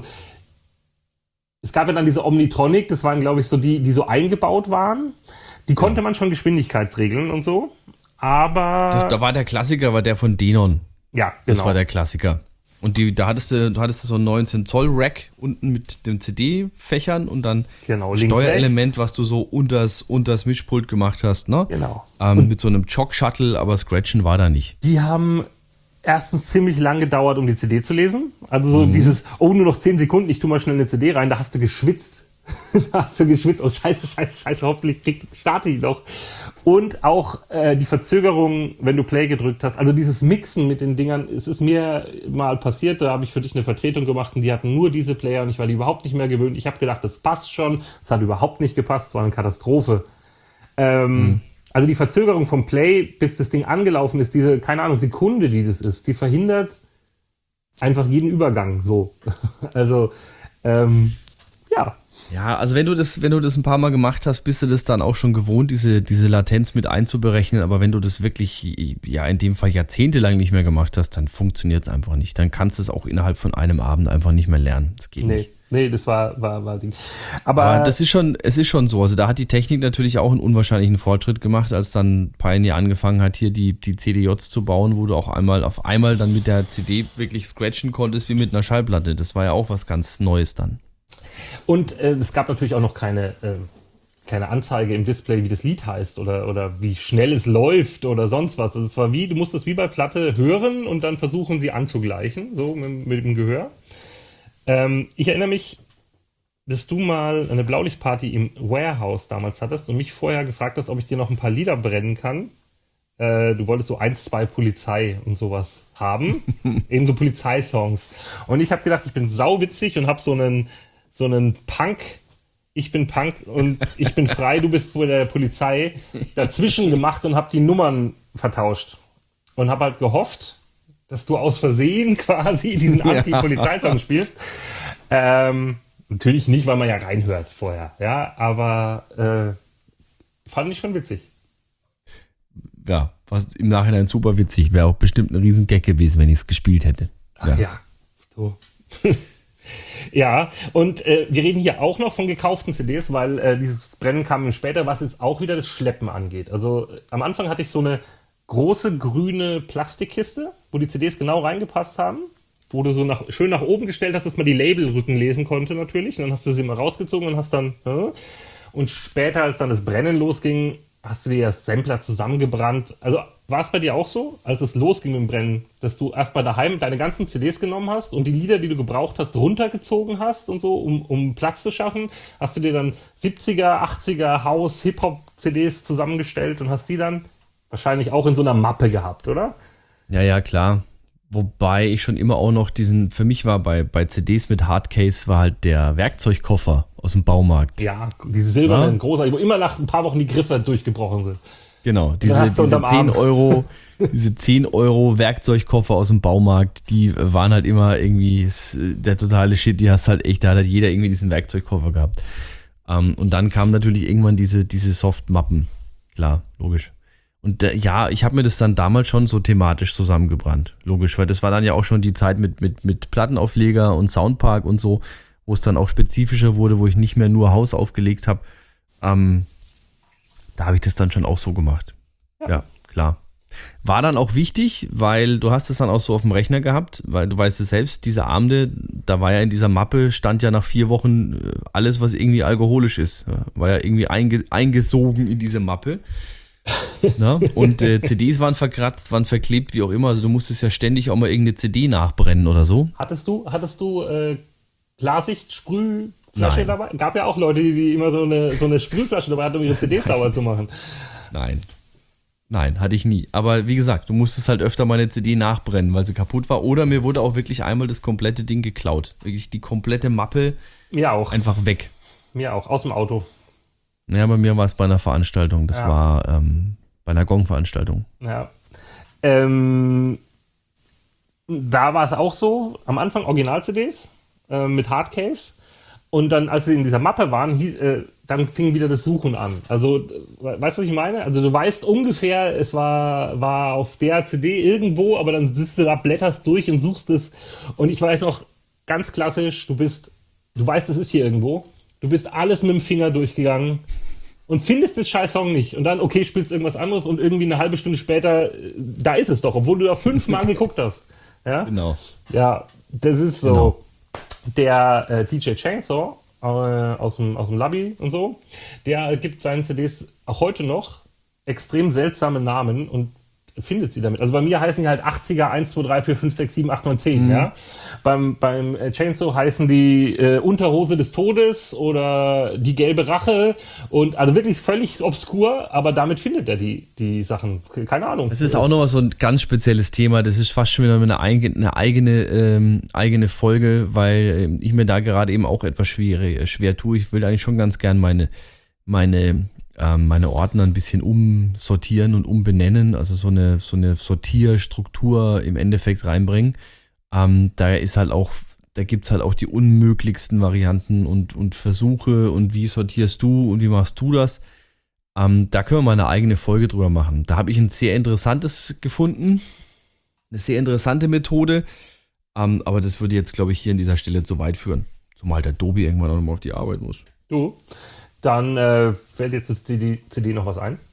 es gab ja dann diese Omnitronic, das waren, glaube ich, so die, die so eingebaut waren. Die konnte man schon Geschwindigkeitsregeln und so, aber... Das, da war der Klassiker, war der von Denon. Ja, genau. Das war der Klassiker. Und die, da hattest du, du hattest so ein neunzehn Zoll Rack unten mit dem C D-Fächern und dann genau, Steuerelement, rechts. was du so unters, unters Mischpult gemacht hast, ne? Genau. Ähm, mit so einem Chock-Shuttle, aber Scratchen war da nicht. Die haben erstens ziemlich lang gedauert, um die C D zu lesen. Also so mhm. dieses, oh, nur noch zehn Sekunden, ich tu mal schnell eine C D rein, da hast du geschwitzt. da hast du geschwitzt, oh scheiße, scheiße, scheiße, hoffentlich krieg, starte ich noch. Und auch äh, die Verzögerung, wenn du Play gedrückt hast, also dieses Mixen mit den Dingern, es ist mir mal passiert, da habe ich für dich eine Vertretung gemacht und die hatten nur diese Player und ich war die überhaupt nicht mehr gewöhnt. Ich habe gedacht, das passt schon, es hat überhaupt nicht gepasst, es war eine Katastrophe. Ähm, mhm. Also die Verzögerung vom Play, bis das Ding angelaufen ist, diese, keine Ahnung, Sekunde, die das ist, die verhindert einfach jeden Übergang so. also, ähm, ja. Ja, also wenn du das, wenn du das ein paar Mal gemacht hast, bist du das dann auch schon gewohnt, diese, diese Latenz mit einzuberechnen. Aber wenn du das wirklich, ja, in dem Fall jahrzehntelang nicht mehr gemacht hast, dann funktioniert es einfach nicht. Dann kannst du es auch innerhalb von einem Abend einfach nicht mehr lernen. Das geht nee, nicht. Nee, das war, war, war Ding. Aber, Aber das ist schon, es ist schon so. Also da hat die Technik natürlich auch einen unwahrscheinlichen Fortschritt gemacht, als dann Pioneer angefangen hat, hier die, die C D Js zu bauen, wo du auch einmal auf einmal dann mit der C D wirklich scratchen konntest, wie mit einer Schallplatte. Das war ja auch was ganz Neues dann. Und äh, es gab natürlich auch noch keine, äh, keine Anzeige im Display, wie das Lied heißt oder, oder wie schnell es läuft oder sonst was. Also es war wie, du musstest wie bei Platte hören und dann versuchen, sie anzugleichen, so mit, mit dem Gehör. Ähm, ich erinnere mich, dass du mal eine Blaulichtparty im Warehouse damals hattest und mich vorher gefragt hast, ob ich dir noch ein paar Lieder brennen kann. Äh, du wolltest so eins, zwei Polizei und sowas haben. Eben so Polizeisongs. Und ich habe gedacht, ich bin sauwitzig und habe so einen so einen Punk, ich bin Punk und ich bin frei, du bist bei der Polizei, dazwischen gemacht und habe die Nummern vertauscht. Und habe halt gehofft, dass du aus Versehen quasi diesen Anti-Polizeisong spielst. Ähm, natürlich nicht, weil man ja reinhört vorher, ja, aber äh, fand ich schon witzig. Ja, war im Nachhinein super witzig. Wäre auch bestimmt ein riesen Gag gewesen, wenn ich es gespielt hätte. Ach ja, ja. So. Ja, und äh, wir reden hier auch noch von gekauften C Ds, weil äh, dieses Brennen kam später, was jetzt auch wieder das Schleppen angeht. Also äh, am Anfang hatte ich so eine große grüne Plastikkiste, wo die C Ds genau reingepasst haben, wo du so nach, schön nach oben gestellt hast, dass man die Labelrücken lesen konnte natürlich. Und dann hast du sie immer rausgezogen und hast dann... Äh, und später, als dann das Brennen losging, hast du dir das Sampler zusammengebrannt. Also war es bei dir auch so, als es losging mit dem Brennen, dass du erst mal daheim deine ganzen C Ds genommen hast und die Lieder, die du gebraucht hast, runtergezogen hast und so, um, um Platz zu schaffen? Hast du dir dann siebziger, achtziger House, Hip-Hop-C Ds zusammengestellt und hast die dann wahrscheinlich auch in so einer Mappe gehabt, oder? Ja, ja, klar. Wobei ich schon immer auch noch diesen, für mich war bei, bei C Ds mit Hardcase war halt der Werkzeugkoffer aus dem Baumarkt. Ja, diese silbernen, ja? Großartig, wo immer nach ein paar Wochen die Griffe durchgebrochen sind. Genau, diese, diese zehn Euro, diese zehn Euro Werkzeugkoffer aus dem Baumarkt, die waren halt immer irgendwie der totale Shit, die hast halt echt, da hat halt jeder irgendwie diesen Werkzeugkoffer gehabt. Um, und dann kamen natürlich irgendwann diese, diese Softmappen, klar, logisch. Und äh, ja, ich habe mir das dann damals schon so thematisch zusammengebrannt, logisch, weil das war dann ja auch schon die Zeit mit, mit, mit Plattenaufleger und Soundpark und so, wo es dann auch spezifischer wurde, wo ich nicht mehr nur Haus aufgelegt habe. Ähm, da habe ich das dann schon auch so gemacht. Ja. ja, klar. War dann auch wichtig, weil du hast es dann auch so auf dem Rechner gehabt, weil du weißt es selbst, diese Abende, da war ja in dieser Mappe, stand ja nach vier Wochen alles, was irgendwie alkoholisch ist. War ja irgendwie einge, eingesogen in diese Mappe. Na? Und äh, C Ds waren verkratzt, waren verklebt, wie auch immer. Also du musstest ja ständig auch mal irgendeine C D nachbrennen oder so. Hattest du, hattest du äh, Klarsicht, Sprühflasche Nein. dabei? Gab ja auch Leute, die, die immer so eine, so eine Sprühflasche dabei hatten, um ihre C Ds sauber zu machen. Nein. Nein, hatte ich nie. Aber wie gesagt, du musstest halt öfter mal eine C D nachbrennen, weil sie kaputt war. Oder mir wurde auch wirklich einmal das komplette Ding geklaut. Wirklich die komplette Mappe Mir auch. einfach weg. Mir auch, aus dem Auto. Naja, bei mir war es bei einer Veranstaltung. Das Ja. war ähm, bei einer Gong-Veranstaltung. Ja. Ähm, da war es auch so, am Anfang Original-C Ds äh, mit Hardcase. Und dann, als sie in dieser Mappe waren, hieß, äh, dann fing wieder das Suchen an. Also, äh, weißt du, was ich meine? Also du weißt ungefähr, es war, war auf der C D irgendwo, aber dann bist du da, blätterst durch und suchst es. Und ich weiß noch, ganz klassisch, du bist, du weißt, es ist hier irgendwo. Du bist alles mit dem Finger durchgegangen und findest den scheiß Song nicht. Und dann, okay, spielst irgendwas anderes und irgendwie eine halbe Stunde später, äh, da ist es doch, obwohl du da fünfmal geguckt hast. Ja? Genau. Ja, das ist so. Genau. Der äh, D J Chainsaw äh, aus dem, aus dem Labby und so, der gibt seinen C Ds auch heute noch extrem seltsame Namen und findet sie damit. Also bei mir heißen die halt achtziger eins, zwei, drei, vier, fünf, sechs, sieben, acht, neun, zehn, mhm. ja. Beim, beim äh, Chainsaw heißen die äh, Unterhose des Todes oder die gelbe Rache und also wirklich völlig obskur, aber damit findet er die, die Sachen. Keine Ahnung. Das ist auch noch so ein ganz spezielles Thema. Das ist fast schon wieder eine eigene, eine eigene, ähm, eigene Folge, weil ich mir da gerade eben auch etwas schwer, schwer tue. Ich will eigentlich schon ganz gern meine, meine meine Ordner ein bisschen umsortieren und umbenennen, also so eine, so eine Sortierstruktur im Endeffekt reinbringen. Ähm, da ist halt auch, da gibt es halt auch die unmöglichsten Varianten und, und Versuche und wie sortierst du und wie machst du das. Ähm, da können wir mal eine eigene Folge drüber machen. Da habe ich ein sehr interessantes gefunden, eine sehr interessante Methode, ähm, aber das würde jetzt, glaube ich, hier an dieser Stelle zu weit führen. Zumal der Dobi irgendwann auch nochmal auf die Arbeit muss. Du? Dann äh, fällt jetzt zur C D, C D noch was ein?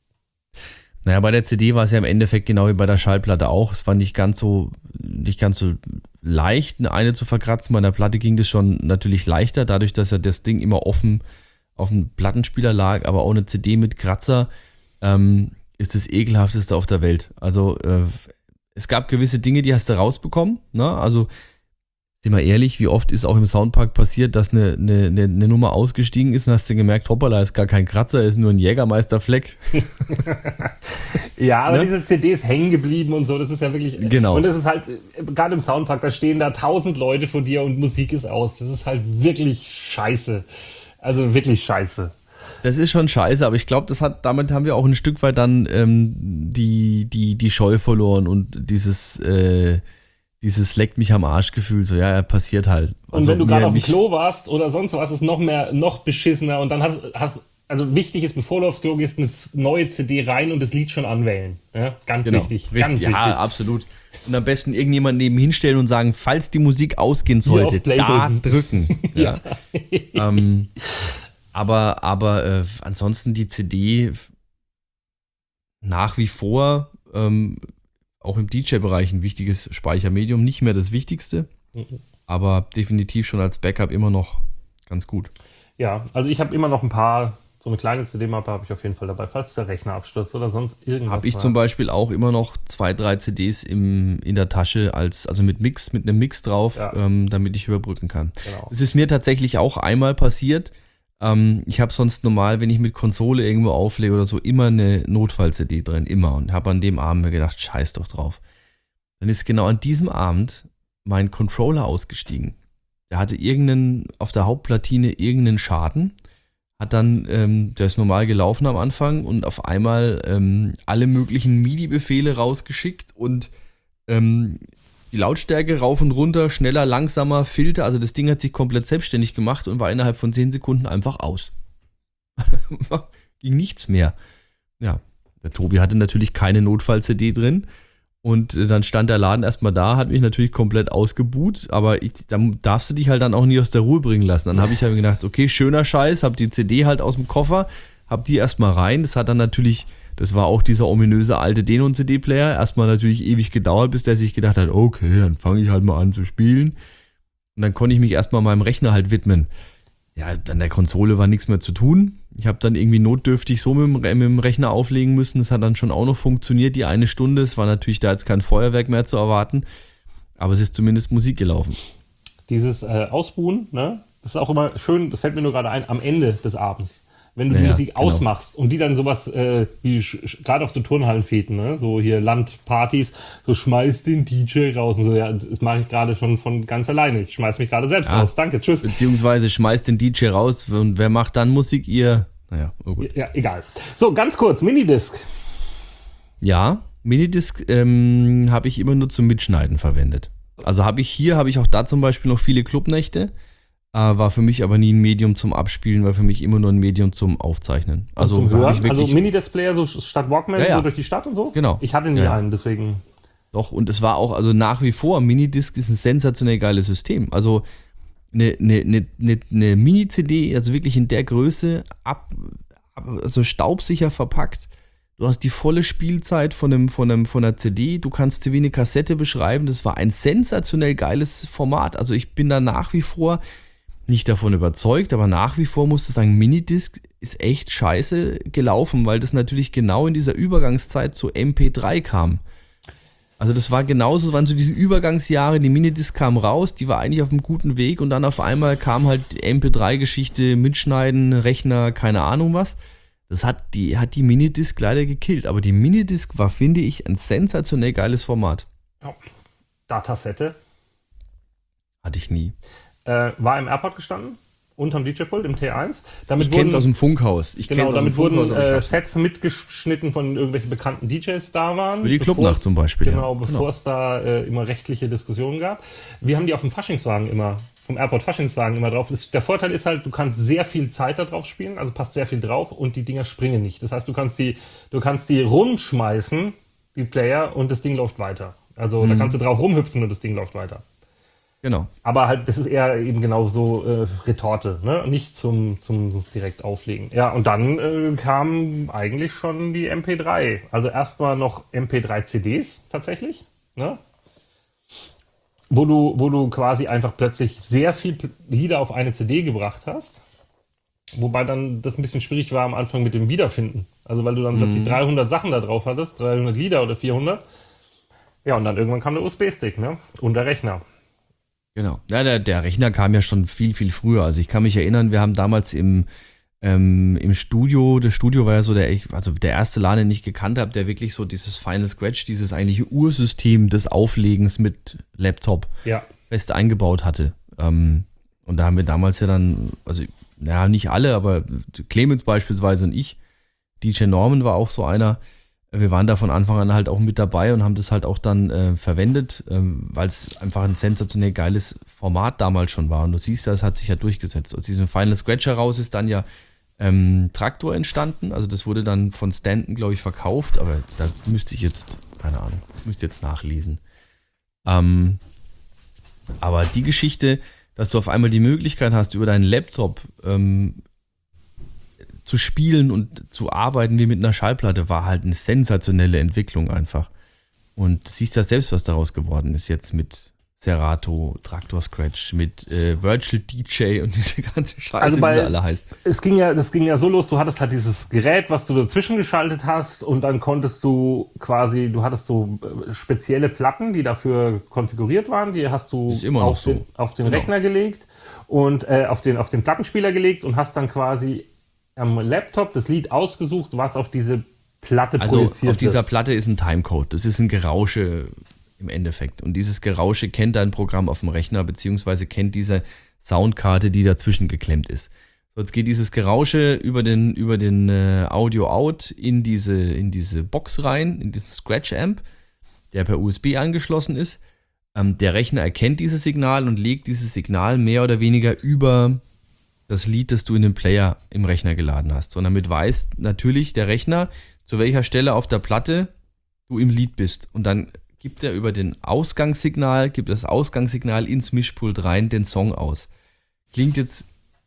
Naja, bei der C D war es ja im Endeffekt genau wie bei der Schallplatte auch. Es war nicht ganz so, nicht ganz so leicht, eine, eine zu verkratzen. Bei der Platte ging das schon natürlich leichter, dadurch, dass ja das Ding immer offen auf dem Plattenspieler lag, aber ohne C D mit Kratzer ähm, ist das ekelhafteste auf der Welt. Also äh, es gab gewisse Dinge, die hast du rausbekommen, ne? Also sind wir ehrlich, wie oft ist auch im Soundpark passiert, dass eine, eine, eine Nummer ausgestiegen ist und hast du gemerkt, hoppala, ist gar kein Kratzer, ist nur ein Jägermeisterfleck. Ja, aber Ne? diese C D ist hängen geblieben und so, das ist ja wirklich... Genau. Und das ist halt, gerade im Soundpark, da stehen da tausend Leute vor dir und Musik ist aus. Das ist halt wirklich scheiße. Also wirklich scheiße. Das ist schon scheiße, aber ich glaube, das hat, damit haben wir auch ein Stück weit dann ähm, die, die, die Scheu verloren und dieses... Äh, Dieses leckt mich am Arsch-Gefühl, so, ja, ja, passiert halt. Und Also wenn du gerade mir auf dem nicht- Klo warst oder sonst was, ist noch mehr, noch beschissener. Und dann hast, hast also wichtig ist, bevor du aufs Klo gehst, eine z- neue C D rein und das Lied schon anwählen. Ja, ganz Genau, wichtig. richtig, Ganz ja, wichtig. absolut. Und am besten irgendjemand nebenhin stellen und sagen, falls die Musik ausgehen sollte, auf Play da drücken. drücken. ja. ähm, aber aber äh, ansonsten die C D nach wie vor ähm, auch im D J-Bereich ein wichtiges Speichermedium. Nicht mehr das Wichtigste, Mhm. aber definitiv schon als Backup immer noch ganz gut. Ja, also ich habe immer noch ein paar, so eine kleine C D-Mappe habe ich auf jeden Fall dabei, falls der Rechner abstürzt oder sonst irgendwas. Habe ich war. zum Beispiel auch immer noch zwei, drei C Ds im, in der Tasche, als, also mit Mix, mit einem Mix drauf, Ja. ähm, damit ich überbrücken kann. Genau. Es ist mir tatsächlich auch einmal passiert. Ähm, ich habe sonst normal, wenn ich mit Konsole irgendwo auflege oder so, immer eine Notfall-C D drin, immer. Und habe an dem Abend mir gedacht, scheiß doch drauf. Dann ist genau an diesem Abend mein Controller ausgestiegen. Der hatte irgendeinen, auf der Hauptplatine irgendeinen Schaden. Hat dann, ähm, der ist normal gelaufen am Anfang und auf einmal ähm, alle möglichen M I D I-Befehle rausgeschickt und ähm, die Lautstärke rauf und runter, schneller, langsamer, Filter. Also das Ding hat sich komplett selbstständig gemacht und war innerhalb von zehn Sekunden einfach aus. Ging nichts mehr. Ja, der Tobi hatte natürlich keine Notfall-C D drin. Und äh, dann stand der Laden erstmal da, hat mich natürlich komplett ausgebuht, aber ich, dann darfst du dich halt dann auch nie aus der Ruhe bringen lassen. Dann habe ich halt gedacht, okay, schöner Scheiß, habe die C D halt aus dem Koffer, hab die erstmal rein. Das hat dann natürlich, das war auch dieser ominöse alte Denon-C D-Player, erstmal natürlich ewig gedauert, bis der sich gedacht hat, okay, dann fange ich halt mal an zu spielen. Und dann konnte ich mich erstmal meinem Rechner halt widmen. Ja, an der Konsole war nichts mehr zu tun. Ich habe dann irgendwie notdürftig so mit dem, mit dem Rechner auflegen müssen. Das hat dann schon auch noch funktioniert, die eine Stunde. Es war natürlich da jetzt kein Feuerwerk mehr zu erwarten. Aber es ist zumindest Musik gelaufen. Dieses äh, Ausruhen, ne? Das ist auch immer schön, das fällt mir nur gerade ein, am Ende des Abends. Wenn du die Ja, Musik genau. ausmachst und die dann sowas, äh, wie gerade auf so Turnhallenfäden, ne? So hier Landpartys, so schmeiß den D J raus und so, ja, das mache ich gerade schon von ganz alleine. Ich schmeiß mich gerade selbst Ja. raus. Danke, tschüss. Beziehungsweise schmeißt den D J raus und wer macht dann Musik? Ihr? Naja, oh gut. Ja, egal. So, ganz kurz, Minidisc. Ja, Minidisc ähm, habe ich immer nur zum Mitschneiden verwendet. Also habe ich hier, habe ich auch da zum Beispiel noch viele Clubnächte. Äh, war für mich aber nie ein Medium zum Abspielen, war für mich immer nur ein Medium zum Aufzeichnen. Also zum da hab Hören, ich wirklich, also Minidisplayer so statt Walkman Ja, ja. so durch die Stadt und so? Genau. Ich hatte nie Ja, ja. einen, deswegen. Doch, und es war auch, also nach wie vor, Minidisc ist ein sensationell geiles System. Also eine, eine, eine, eine, eine Mini-C D, also wirklich in der Größe, ab, ab, also staubsicher verpackt. Du hast die volle Spielzeit von, einem, von, einem, von einer C D, du kannst sie wie eine Kassette beschreiben. Das war ein sensationell geiles Format. Also ich bin da nach wie vor nicht davon überzeugt, aber nach wie vor musst du sagen, Minidisc ist echt scheiße gelaufen, weil das natürlich genau in dieser Übergangszeit zu M P drei kam. Also das war genauso, das waren so diese Übergangsjahre, die Minidisc kam raus, die war eigentlich auf einem guten Weg und dann auf einmal kam halt die M P drei Geschichte, Mitschneiden, Rechner, keine Ahnung was. Das hat die, hat die Minidisc leider gekillt, aber die Minidisc war, finde ich, ein sensationell geiles Format. Ja. Datasette. Hatte ich nie. Äh, war im Airport gestanden, unterm D J-Pult, im T eins. Damit Ich kenn's wurden- aus dem Funkhaus. Ich Genau, kenn's aus damit dem wurden Funkhaus, aber ich äh, hab's- Sets mitgeschnitten von irgendwelchen bekannten D Js da waren. Für die bevor Clubnacht es- zum Beispiel, ja. Genau, bevor Genau. es da äh, immer rechtliche Diskussionen gab. Wir haben die auf dem Faschingswagen immer, vom Airport Faschingswagen immer drauf. Das, der Vorteil ist halt, du kannst sehr viel Zeit da drauf spielen, also passt sehr viel drauf und die Dinger springen nicht. Das heißt, du kannst die, du kannst die rumschmeißen, die Player, und das Ding läuft weiter. Also Mhm. da kannst du drauf rumhüpfen und das Ding läuft weiter. Genau. Aber halt, das ist eher eben genau so äh, Retorte, ne? Nicht zum, zum direkt auflegen. Ja, und dann äh, kam eigentlich schon die M P drei. Also erstmal noch M P drei C Ds tatsächlich, ne? Wo du, wo du quasi einfach plötzlich sehr viel Lieder auf eine C D gebracht hast. Wobei dann das ein bisschen schwierig war am Anfang mit dem Wiederfinden. Also weil du dann plötzlich dreihundert Sachen da drauf hattest, dreihundert Lieder oder vierhundert. Ja, und dann irgendwann kam der U S B-Stick, ne? Und der Rechner. Genau. Ja, der, der Rechner kam ja schon viel, viel früher. Also ich kann mich erinnern, wir haben damals im, ähm, im Studio, das Studio war ja so der, also der erste Laden, den ich gekannt habe, der wirklich so dieses Final Scratch, dieses eigentliche Ursystem des Auflegens mit Laptop Ja. fest eingebaut hatte. Ähm, und da haben wir damals ja dann, also naja, nicht alle, aber Clemens beispielsweise und ich, D J Norman war auch so einer. Wir waren da von Anfang an halt auch mit dabei und haben das halt auch dann äh, verwendet, ähm, weil es einfach ein sensationell geiles Format damals schon war. Und du siehst, das hat sich ja durchgesetzt. Aus diesem Final Scratch heraus ist dann ja ähm, Traktor entstanden. Also das wurde dann von Stanton, glaube ich, verkauft. Aber da müsste ich jetzt, keine Ahnung, müsste jetzt nachlesen. Ähm, aber die Geschichte, dass du auf einmal die Möglichkeit hast, über deinen Laptop ähm, zu spielen und zu arbeiten wie mit einer Schallplatte, war halt eine sensationelle Entwicklung einfach. Und du siehst ja selbst, was daraus geworden ist jetzt mit Serato, Traktor Scratch, mit äh, Virtual D J und diese ganze Scheiße, Also bei- wie sie alle heißt. Es ging ja, das ging ja so los, du hattest halt dieses Gerät, was du dazwischen geschaltet hast, und dann konntest du quasi, du hattest so äh, spezielle Platten, die dafür konfiguriert waren, die hast du Ist immer noch auf, so. den, auf den Genau. Rechner gelegt und äh, auf den, auf den Plattenspieler gelegt und hast dann quasi am Laptop das Lied ausgesucht, was auf diese Platte Also projiziert auf dieser wird. Platte ist ein Timecode, das ist ein Gerausche im Endeffekt. Und dieses Gerausche kennt dein Programm auf dem Rechner, beziehungsweise kennt diese Soundkarte, die dazwischen geklemmt ist. So, jetzt geht dieses Gerausche über den, über den äh, Audio-Out in diese, in diese Box rein, in diesen Scratch-Amp, der per U S B angeschlossen ist. Ähm, der Rechner erkennt dieses Signal und legt dieses Signal mehr oder weniger über das Lied, das du in den Player im Rechner geladen hast. Und damit weiß natürlich der Rechner, zu welcher Stelle auf der Platte du im Lied bist. Und dann gibt er über den Ausgangssignal, gibt das Ausgangssignal ins Mischpult rein den Song aus. Klingt jetzt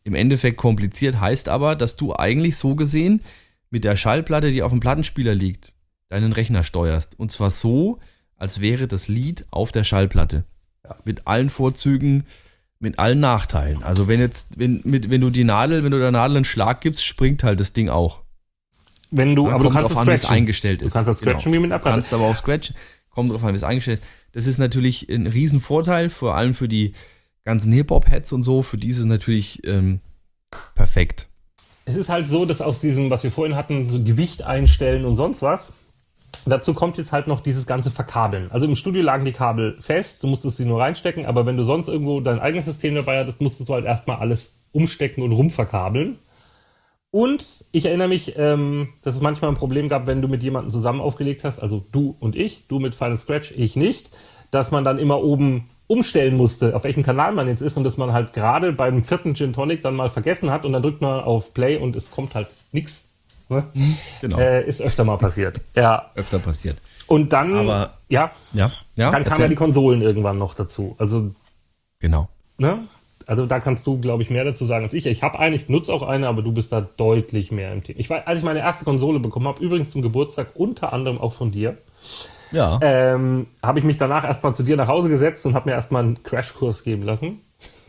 im Endeffekt kompliziert, heißt aber, dass du eigentlich so gesehen mit der Schallplatte, die auf dem Plattenspieler liegt, deinen Rechner steuerst. Und zwar so, als wäre das Lied auf der Schallplatte. Ja. Mit allen Vorzügen, mit allen Nachteilen. Also wenn jetzt, wenn, mit, wenn du die Nadel, wenn du der Nadel einen Schlag gibst, springt halt das Ding auch. Wenn du, ja, aber du kannst drauf an, wie es eingestellt ist. Du kannst das scratchen genau. wie mit einer Platte. Du kannst aber auch scratchen, kommt drauf an, wie es eingestellt ist. Das ist natürlich ein Riesenvorteil, vor allem für die ganzen Hip-Hop-Heads und so, für die ist es natürlich ähm, perfekt. Es ist halt so, dass aus diesem, was wir vorhin hatten, so Gewicht einstellen und sonst was, dazu kommt jetzt halt noch dieses ganze Verkabeln. Also im Studio lagen die Kabel fest, du musstest sie nur reinstecken, aber wenn du sonst irgendwo dein eigenes System dabei hattest, musstest du halt erstmal alles umstecken und rumverkabeln. Und ich erinnere mich, ähm, dass es manchmal ein Problem gab, wenn du mit jemandem zusammen aufgelegt hast, also du und ich, du mit Final Scratch, ich nicht, dass man dann immer oben umstellen musste, auf welchem Kanal man jetzt ist und dass man halt gerade beim vierten Gin Tonic dann mal vergessen hat und dann drückt man auf Play und es kommt halt nix. Ne? Genau. Äh, ist öfter mal passiert. Ja. Öfter passiert. Und dann, Aber, ja, ja, ja, dann kamen ja die Konsolen irgendwann noch dazu. Also, genau. Ne? Also da kannst du, glaube ich, mehr dazu sagen als ich. Ich habe eine, ich benutze auch eine, aber du bist da deutlich mehr im Thema. Ich war, als ich meine erste Konsole bekommen habe, übrigens zum Geburtstag, unter anderem auch von dir, ja. ähm, habe ich mich danach erstmal zu dir nach Hause gesetzt und habe mir erstmal einen Crashkurs geben lassen.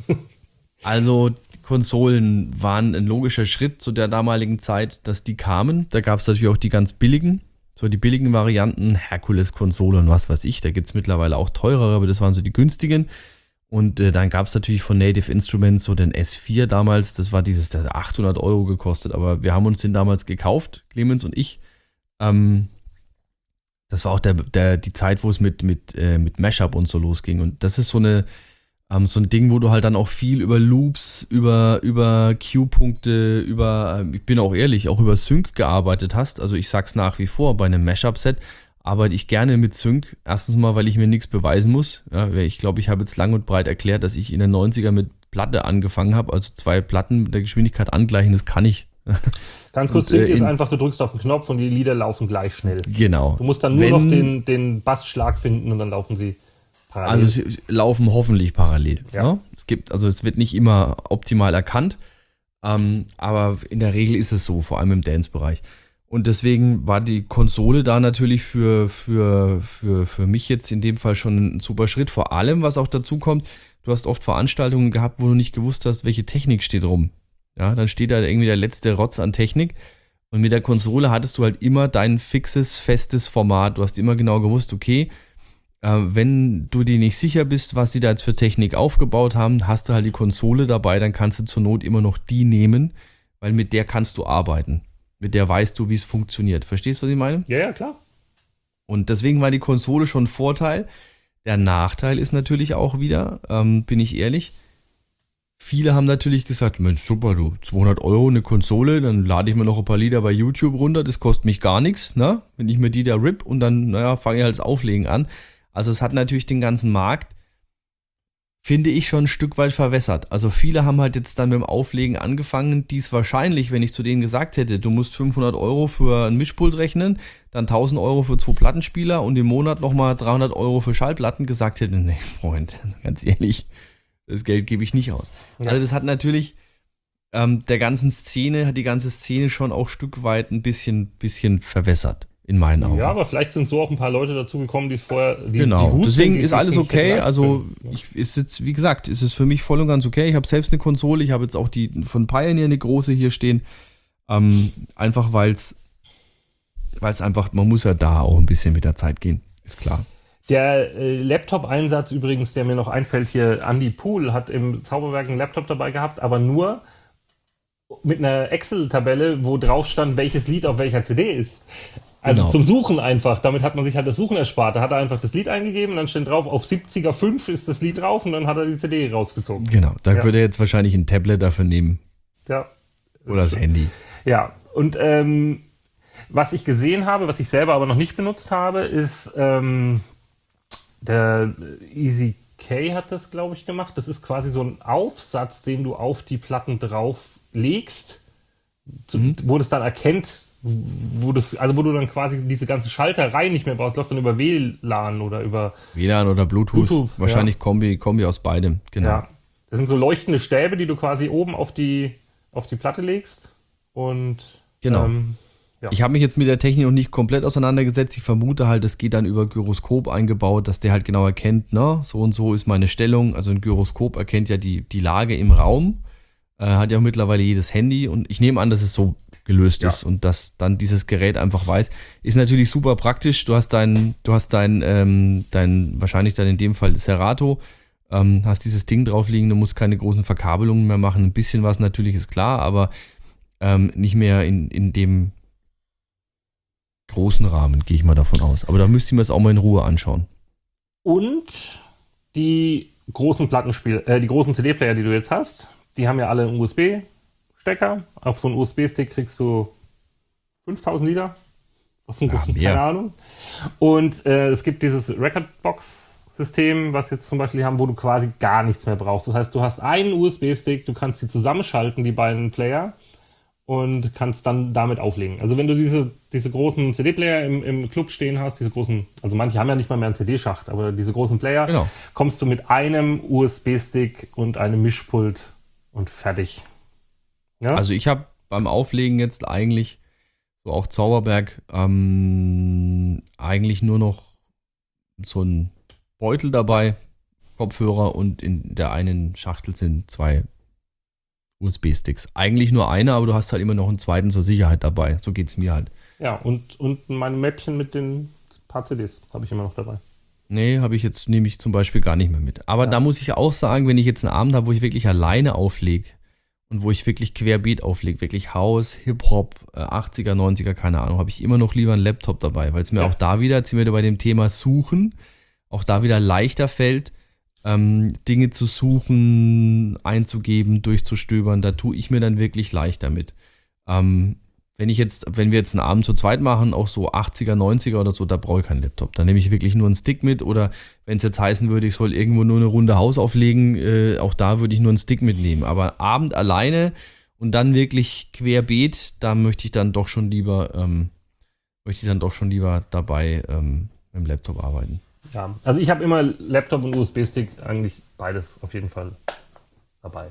Also die Konsolen waren ein logischer Schritt zu der damaligen Zeit, dass die kamen. Da gab es natürlich auch die ganz billigen, so die billigen Varianten, Herkules-Konsole und was weiß ich. Da gibt es mittlerweile auch teurere, aber das waren so die günstigen. Und äh, dann gab es natürlich von Native Instruments so den S vier damals, das war dieses, der hat achthundert Euro gekostet, aber wir haben uns den damals gekauft, Clemens und ich. Ähm, das war auch der, der, die Zeit, wo es mit, mit, äh, mit Mashup und so losging. Und das ist so eine ähm, so ein Ding, wo du halt dann auch viel über Loops, über, über Q-Punkte, über, ähm, ich bin auch ehrlich, auch über Sync gearbeitet hast. Also ich sag's nach wie vor, bei einem Mashup-Set arbeite ich gerne mit Sync. Erstens mal, weil ich mir nichts beweisen muss. Ja, ich glaube, ich habe jetzt lang und breit erklärt, dass ich in den neunziger mit Platte angefangen habe. Also zwei Platten mit der Geschwindigkeit angleichen, das kann ich. Ganz kurz, und, Sync äh, ist einfach, du drückst auf den Knopf und die Lieder laufen gleich schnell. Genau. Du musst dann nur Wenn, noch den, den Bassschlag finden und dann laufen sie parallel. Also sie laufen hoffentlich parallel. Ja. Ja? Es gibt, also es wird nicht immer optimal erkannt, ähm, aber in der Regel ist es so, vor allem im Dance-Bereich. Und deswegen war die Konsole da natürlich für, für, für, für mich jetzt in dem Fall schon ein super Schritt. Vor allem, was auch dazu kommt, du hast oft Veranstaltungen gehabt, wo du nicht gewusst hast, welche Technik steht rum. Ja, dann steht da irgendwie der letzte Rotz an Technik. Und mit der Konsole hattest du halt immer dein fixes, festes Format. Du hast immer genau gewusst, okay, äh, wenn du dir nicht sicher bist, was die da jetzt für Technik aufgebaut haben, hast du halt die Konsole dabei, dann kannst du zur Not immer noch die nehmen, weil mit der kannst du arbeiten. Mit der weißt du, wie es funktioniert. Verstehst du, was ich meine? Ja, ja, klar. Und deswegen war die Konsole schon ein Vorteil. Der Nachteil ist natürlich auch wieder, ähm, bin ich ehrlich, viele haben natürlich gesagt, Mensch, super, du, zweihundert Euro eine Konsole, dann lade ich mir noch ein paar Lieder bei YouTube runter, das kostet mich gar nichts, ne? Wenn ich mir die da rip und dann, naja, fange ich halt das Auflegen an. Also es hat natürlich den ganzen Markt, finde ich, schon ein Stück weit verwässert. Also viele haben halt jetzt dann mit dem Auflegen angefangen, die es wahrscheinlich, wenn ich zu denen gesagt hätte, du musst fünfhundert Euro für ein Mischpult rechnen, dann tausend Euro für zwei Plattenspieler und im Monat nochmal dreihundert Euro für Schallplatten, gesagt hätte, nee, Freund, ganz ehrlich, das Geld gebe ich nicht aus. Ja. Also das hat natürlich ähm, der ganzen Szene, hat die ganze Szene schon auch ein Stück weit ein bisschen, bisschen verwässert. In meinen Augen. Ja, aber vielleicht sind so auch ein paar Leute dazu gekommen, die es vorher, die, genau. die gut Deswegen sind, die ist alles nicht okay. Also können. ich, ist jetzt, wie gesagt, ist es für mich voll und ganz okay. Ich habe selbst eine Konsole. Ich habe jetzt auch die von Pioneer eine große hier stehen. Ähm, einfach weil es, weil es einfach, man muss ja da auch ein bisschen mit der Zeit gehen. Ist klar. Der äh, Laptop-Einsatz übrigens, der mir noch einfällt hier, Andy Pool hat im Zauberwerk einen Laptop dabei gehabt, aber nur mit einer Excel-Tabelle, wo drauf stand, welches Lied auf welcher C D ist. Also genau. Zum Suchen einfach. Damit hat man sich halt das Suchen erspart. Da hat er einfach das Lied eingegeben und dann steht drauf, auf siebziger fünf ist das Lied drauf und dann hat er die C D rausgezogen. Genau, da ja. würde er jetzt wahrscheinlich ein Tablet dafür nehmen. Ja. Oder das Handy. Ja, und ähm, was ich gesehen habe, was ich selber aber noch nicht benutzt habe, ist ähm, der Easy K hat das, glaube ich, gemacht. Das ist quasi so ein Aufsatz, den du auf die Platten drauf legst, zu, mhm. wo das dann erkennt, wo das, also wo du dann quasi diese ganze Schalterei nicht mehr brauchst, läuft dann über W L A N oder über W L A N oder Bluetooth. Bluetooth Wahrscheinlich ja. Kombi, Kombi aus beidem, genau. Ja. Das sind so leuchtende Stäbe, die du quasi oben auf die, auf die Platte legst. Und Genau. Ähm, ja. Ich habe mich jetzt mit der Technik noch nicht komplett auseinandergesetzt. Ich vermute halt, es geht dann über Gyroskop eingebaut, dass der halt genau erkennt, ne, so und so ist meine Stellung. Also ein Gyroskop erkennt ja die, die Lage im Raum. Äh, hat ja auch mittlerweile jedes Handy. Und ich nehme an, dass es so gelöst Ja. ist und dass dann dieses Gerät einfach weiß. Ist natürlich super praktisch. Du hast dein, du hast dein, ähm, dein wahrscheinlich dann in dem Fall Serato, ähm, hast dieses Ding drauf liegen, du musst keine großen Verkabelungen mehr machen. Ein bisschen was natürlich ist klar, aber ähm, nicht mehr in, in dem großen Rahmen, gehe ich mal davon aus. Aber da müsst ihr mir das auch mal in Ruhe anschauen. Und die großen Plattenspiel, äh, die großen C D-Player, die du jetzt hast, die haben ja alle einen U S B-Stecker. Auf so einen U S B-Stick kriegst du fünftausend Liter. Auf einen Ja, großen, mehr. keine Ahnung. Und äh, es gibt dieses Recordbox-System, was jetzt zum Beispiel haben, wo du quasi gar nichts mehr brauchst. Das heißt, du hast einen U S B-Stick, du kannst die zusammenschalten, die beiden Player, und kannst dann damit auflegen. Also wenn du diese, diese großen C D-Player im, im Club stehen hast, diese großen, also manche haben ja nicht mal mehr einen C D-Schacht, aber diese großen Player, Genau. kommst du mit einem U S B-Stick und einem Mischpult und fertig. Ja? Also ich habe beim Auflegen jetzt eigentlich, so auch Zauberberg, ähm, eigentlich nur noch so einen Beutel dabei, Kopfhörer, und in der einen Schachtel sind zwei U S B-Sticks. Eigentlich nur einer, aber du hast halt immer noch einen zweiten zur Sicherheit dabei. So geht es mir halt. Ja, und, und mein Mäppchen mit den paar C Ds habe ich immer noch dabei. Nee, habe ich jetzt, nehme ich zum Beispiel gar nicht mehr mit. Aber Ja. da muss ich auch sagen, wenn ich jetzt einen Abend habe, wo ich wirklich alleine auflege und wo ich wirklich querbeet auflege, wirklich House, Hip-Hop, äh, achtziger, neunziger, keine Ahnung, habe ich immer noch lieber einen Laptop dabei, weil es mir Ja. auch da wieder, jetzt sind wir wieder bei dem Thema Suchen, auch da wieder leichter fällt, ähm, Dinge zu suchen, einzugeben, durchzustöbern. Da tue ich mir dann wirklich leichter mit. Ähm, wenn ich jetzt, wenn wir jetzt einen Abend zu zweit machen, auch so achtziger, neunziger oder so, da brauche ich keinen Laptop. Da nehme ich wirklich nur einen Stick mit, oder wenn es jetzt heißen würde, ich soll irgendwo nur eine Runde Haus auflegen, äh, auch da würde ich nur einen Stick mitnehmen. Aber Abend alleine und dann wirklich querbeet, da möchte ich dann doch schon lieber, ähm, möchte ich dann doch schon lieber dabei ähm, mit dem Laptop arbeiten. Ja, also ich habe immer Laptop und U S B-Stick, eigentlich beides auf jeden Fall dabei.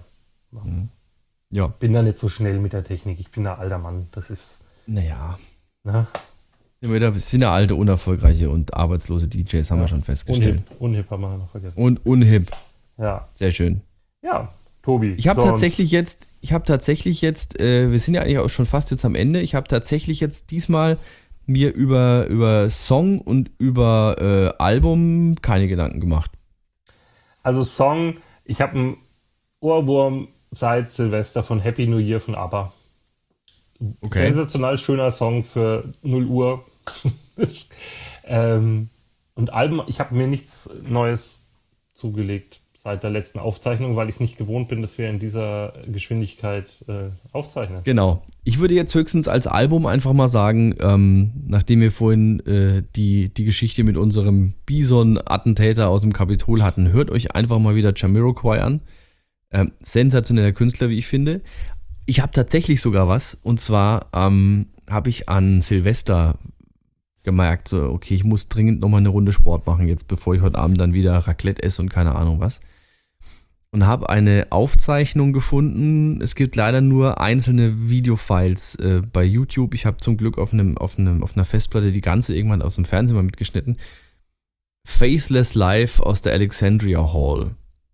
Ja, Bin da nicht so schnell mit der Technik. Ich bin da alter Mann. Das ist, naja. ne? Sind wir da- sind ja alte, unerfolgreiche und arbeitslose D Js, haben wir schon festgestellt. Unhip, Unhip haben wir noch vergessen. Und unhip. Ja, Sehr schön. ja, Tobi. Ich habe so, tatsächlich jetzt, ich habe tatsächlich jetzt, äh, wir sind ja eigentlich auch schon fast jetzt am Ende, ich habe tatsächlich jetzt diesmal mir über, über Song und über äh, Album keine Gedanken gemacht. Also Song, ich habe einen Ohrwurm seit Silvester von Happy New Year von ABBA. Okay. Sensational schöner Song für null Uhr. ähm, und Alben, ich habe mir nichts Neues zugelegt seit der letzten Aufzeichnung, weil ich es nicht gewohnt bin, dass wir in dieser Geschwindigkeit äh, aufzeichnen. Genau. Ich würde jetzt höchstens als Album einfach mal sagen, ähm, nachdem wir vorhin äh, die, die Geschichte mit unserem Bison-Attentäter aus dem Kapitol hatten, hört euch einfach mal wieder Jamiroquai an. Ähm, sensationeller Künstler, wie ich finde. Ich habe tatsächlich sogar was, und zwar ähm, habe ich an Silvester gemerkt, so, okay, ich muss dringend nochmal eine Runde Sport machen, jetzt bevor ich heute Abend dann wieder Raclette esse und keine Ahnung was. Und habe eine Aufzeichnung gefunden. Es gibt leider nur einzelne Videofiles äh, bei YouTube. Ich habe zum Glück auf, einem, auf, einem, auf einer Festplatte die ganze irgendwann aus dem Fernsehen mal mitgeschnitten. Faithless Live aus der Alexandria Hall.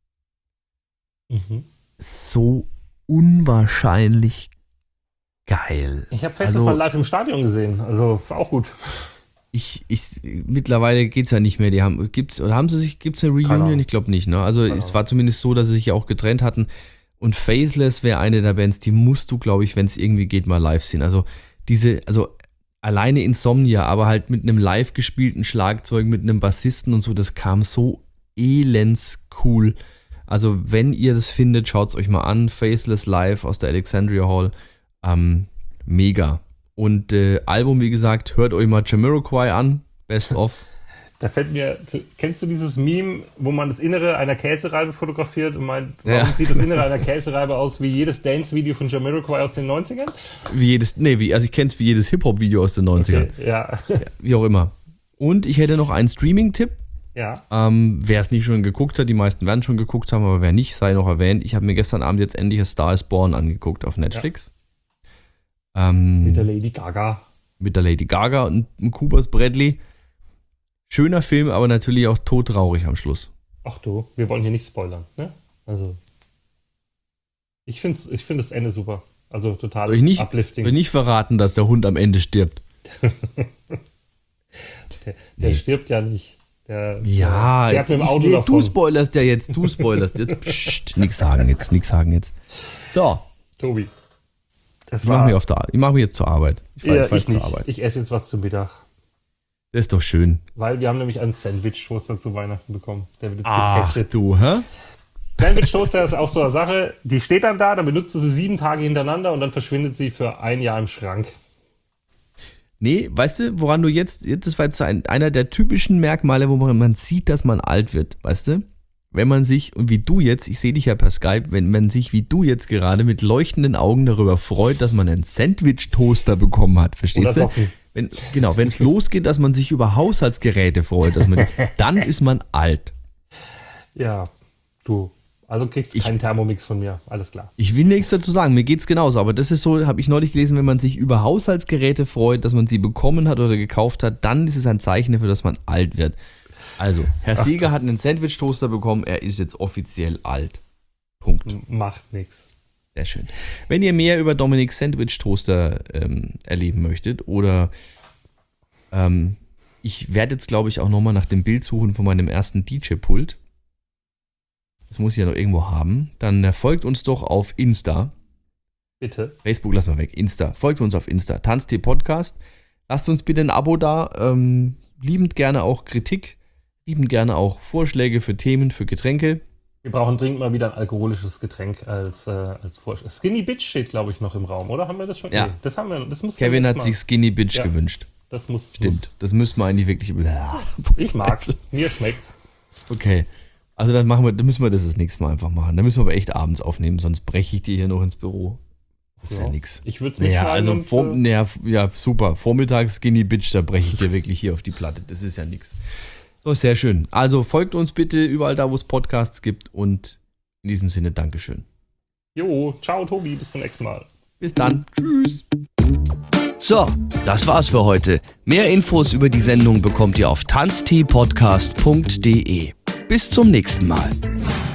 Mhm. So unwahrscheinlich geil. Ich habe Festes Also- mal live im Stadion gesehen, also es war auch gut. Ich, ich, mittlerweile geht's ja nicht mehr. Die haben, gibt's, oder haben sie sich, gibt's eine Keine Reunion? Ahnung. Ich glaube nicht, ne? Also, Keine es Ahnung. war zumindest so, dass sie sich ja auch getrennt hatten. Und Faithless wäre eine der Bands, die musst du, glaube ich, wenn es irgendwie geht, mal live sehen. Also, diese, also, alleine Insomnia, aber halt mit einem live gespielten Schlagzeug, mit einem Bassisten und so, das kam so elends cool. Also, wenn ihr das findet, schaut's euch mal an. Faithless Live aus der Alexandria Hall. Ähm, mega. Und äh, Album, wie gesagt, hört euch mal Jamiroquai an. Best of. Da fällt mir, zu, kennst du dieses Meme, wo man das Innere einer Käsereibe fotografiert und meint, warum Ja. sieht das Innere einer Käsereibe aus wie jedes Dance-Video von Jamiroquai aus den neunzigern? Wie jedes, nee, wie, also ich kenne es wie jedes Hip-Hop-Video aus den neunzigern. Okay, ja. Wie auch immer. Und ich hätte noch einen Streaming-Tipp. Ja. Ähm, wer es nicht schon geguckt hat, die meisten werden schon geguckt haben, aber wer nicht, sei noch erwähnt. Ich habe mir gestern Abend jetzt endlich A Star is Born angeguckt auf Netflix. Ja. Ähm, mit der Lady Gaga. Mit der Lady Gaga und Cooper's Bradley. Schöner Film, aber natürlich auch todtraurig am Schluss. Ach du, wir wollen hier nicht spoilern, ne? Also, ich finde ich find das Ende super. Also total soll ich nicht, uplifting. Soll ich nicht verraten, dass der Hund am Ende stirbt? der der nee. stirbt ja nicht. Der, ja, der jetzt, mit dem Auto ich, davon. Du spoilerst ja jetzt, du spoilerst jetzt. Psst, nix sagen jetzt, nix sagen jetzt. So. Tobi. Das ich mache mich, mach mich jetzt zur Arbeit. Ich, fahr, ja, ich, ich, zur Arbeit. Ich esse jetzt was zum Mittag. Das ist doch schön. Weil wir haben nämlich einen Sandwich-Toaster zu Weihnachten bekommen. Der wird jetzt Ach, getestet. du, hä? Sandwich-Toaster ist auch so eine Sache, die steht dann da, dann benutzt du sie sieben Tage hintereinander und dann verschwindet sie für ein Jahr im Schrank. Nee, weißt du, woran du jetzt, jetzt das war jetzt ein, einer der typischen Merkmale, wo man, man sieht, dass man alt wird, weißt du? Wenn man sich, und wie du jetzt, ich sehe dich ja per Skype, wenn man sich wie du jetzt gerade mit leuchtenden Augen darüber freut, dass man einen Sandwich-Toaster bekommen hat, verstehst du? Wenn, genau, wenn es losgeht, dass man sich über Haushaltsgeräte freut, dass man, dann ist man alt. Ja, du, also kriegst ich, keinen Thermomix von mir, alles klar. Ich will nichts dazu sagen, mir geht's genauso, aber das ist so, habe ich neulich gelesen, wenn man sich über Haushaltsgeräte freut, dass man sie bekommen hat oder gekauft hat, dann ist es ein Zeichen dafür, dass man alt wird. Also, Herr Seeger hat einen Sandwich-Toaster bekommen, er ist jetzt offiziell alt. Punkt. Macht nix. Sehr schön. Wenn ihr mehr über Dominiks Sandwich-Toaster ähm, erleben möchtet oder ähm, ich werde jetzt, glaube ich, auch nochmal nach dem Bild suchen von meinem ersten D J-Pult. Das muss ich ja noch irgendwo haben. Dann äh, folgt uns doch auf Insta. Bitte. Facebook lassen wir weg. Insta. Folgt uns auf Insta. Tanztee Podcast. Lasst uns bitte ein Abo da. Ähm, liebend gerne auch Kritik. Liebend gerne auch Vorschläge für Themen, für Getränke. Wir brauchen dringend mal wieder ein alkoholisches Getränk als, äh, als Vorschlag. Skinny Bitch steht, glaube ich, noch im Raum, oder? Haben wir das schon? Ja. Nee, das haben wir. Das muss Kevin hat sich Skinny Bitch ja. gewünscht. Das muss. Stimmt. Muss. Das müssen wir eigentlich wirklich. Ich mag's. Mir schmeckt's. Okay. Also dann machen wir, dann müssen wir das das nächste Mal einfach machen. Dann müssen wir aber echt abends aufnehmen, sonst breche ich dir hier noch ins Büro. Das wäre ja. nix. Ich würde es nicht naja, also und, vor, naja, ja, super. Vormittags Skinny Bitch, da breche ich dir wirklich hier auf die Platte. Das ist ja nix. So, sehr schön. Also folgt uns bitte überall da, wo es Podcasts gibt und in diesem Sinne, Dankeschön. Jo, ciao Tobi, bis zum nächsten Mal. Bis dann. Tschüss. So, das war's für heute. Mehr Infos über die Sendung bekommt ihr auf tanztee podcast punkt de. Bis zum nächsten Mal.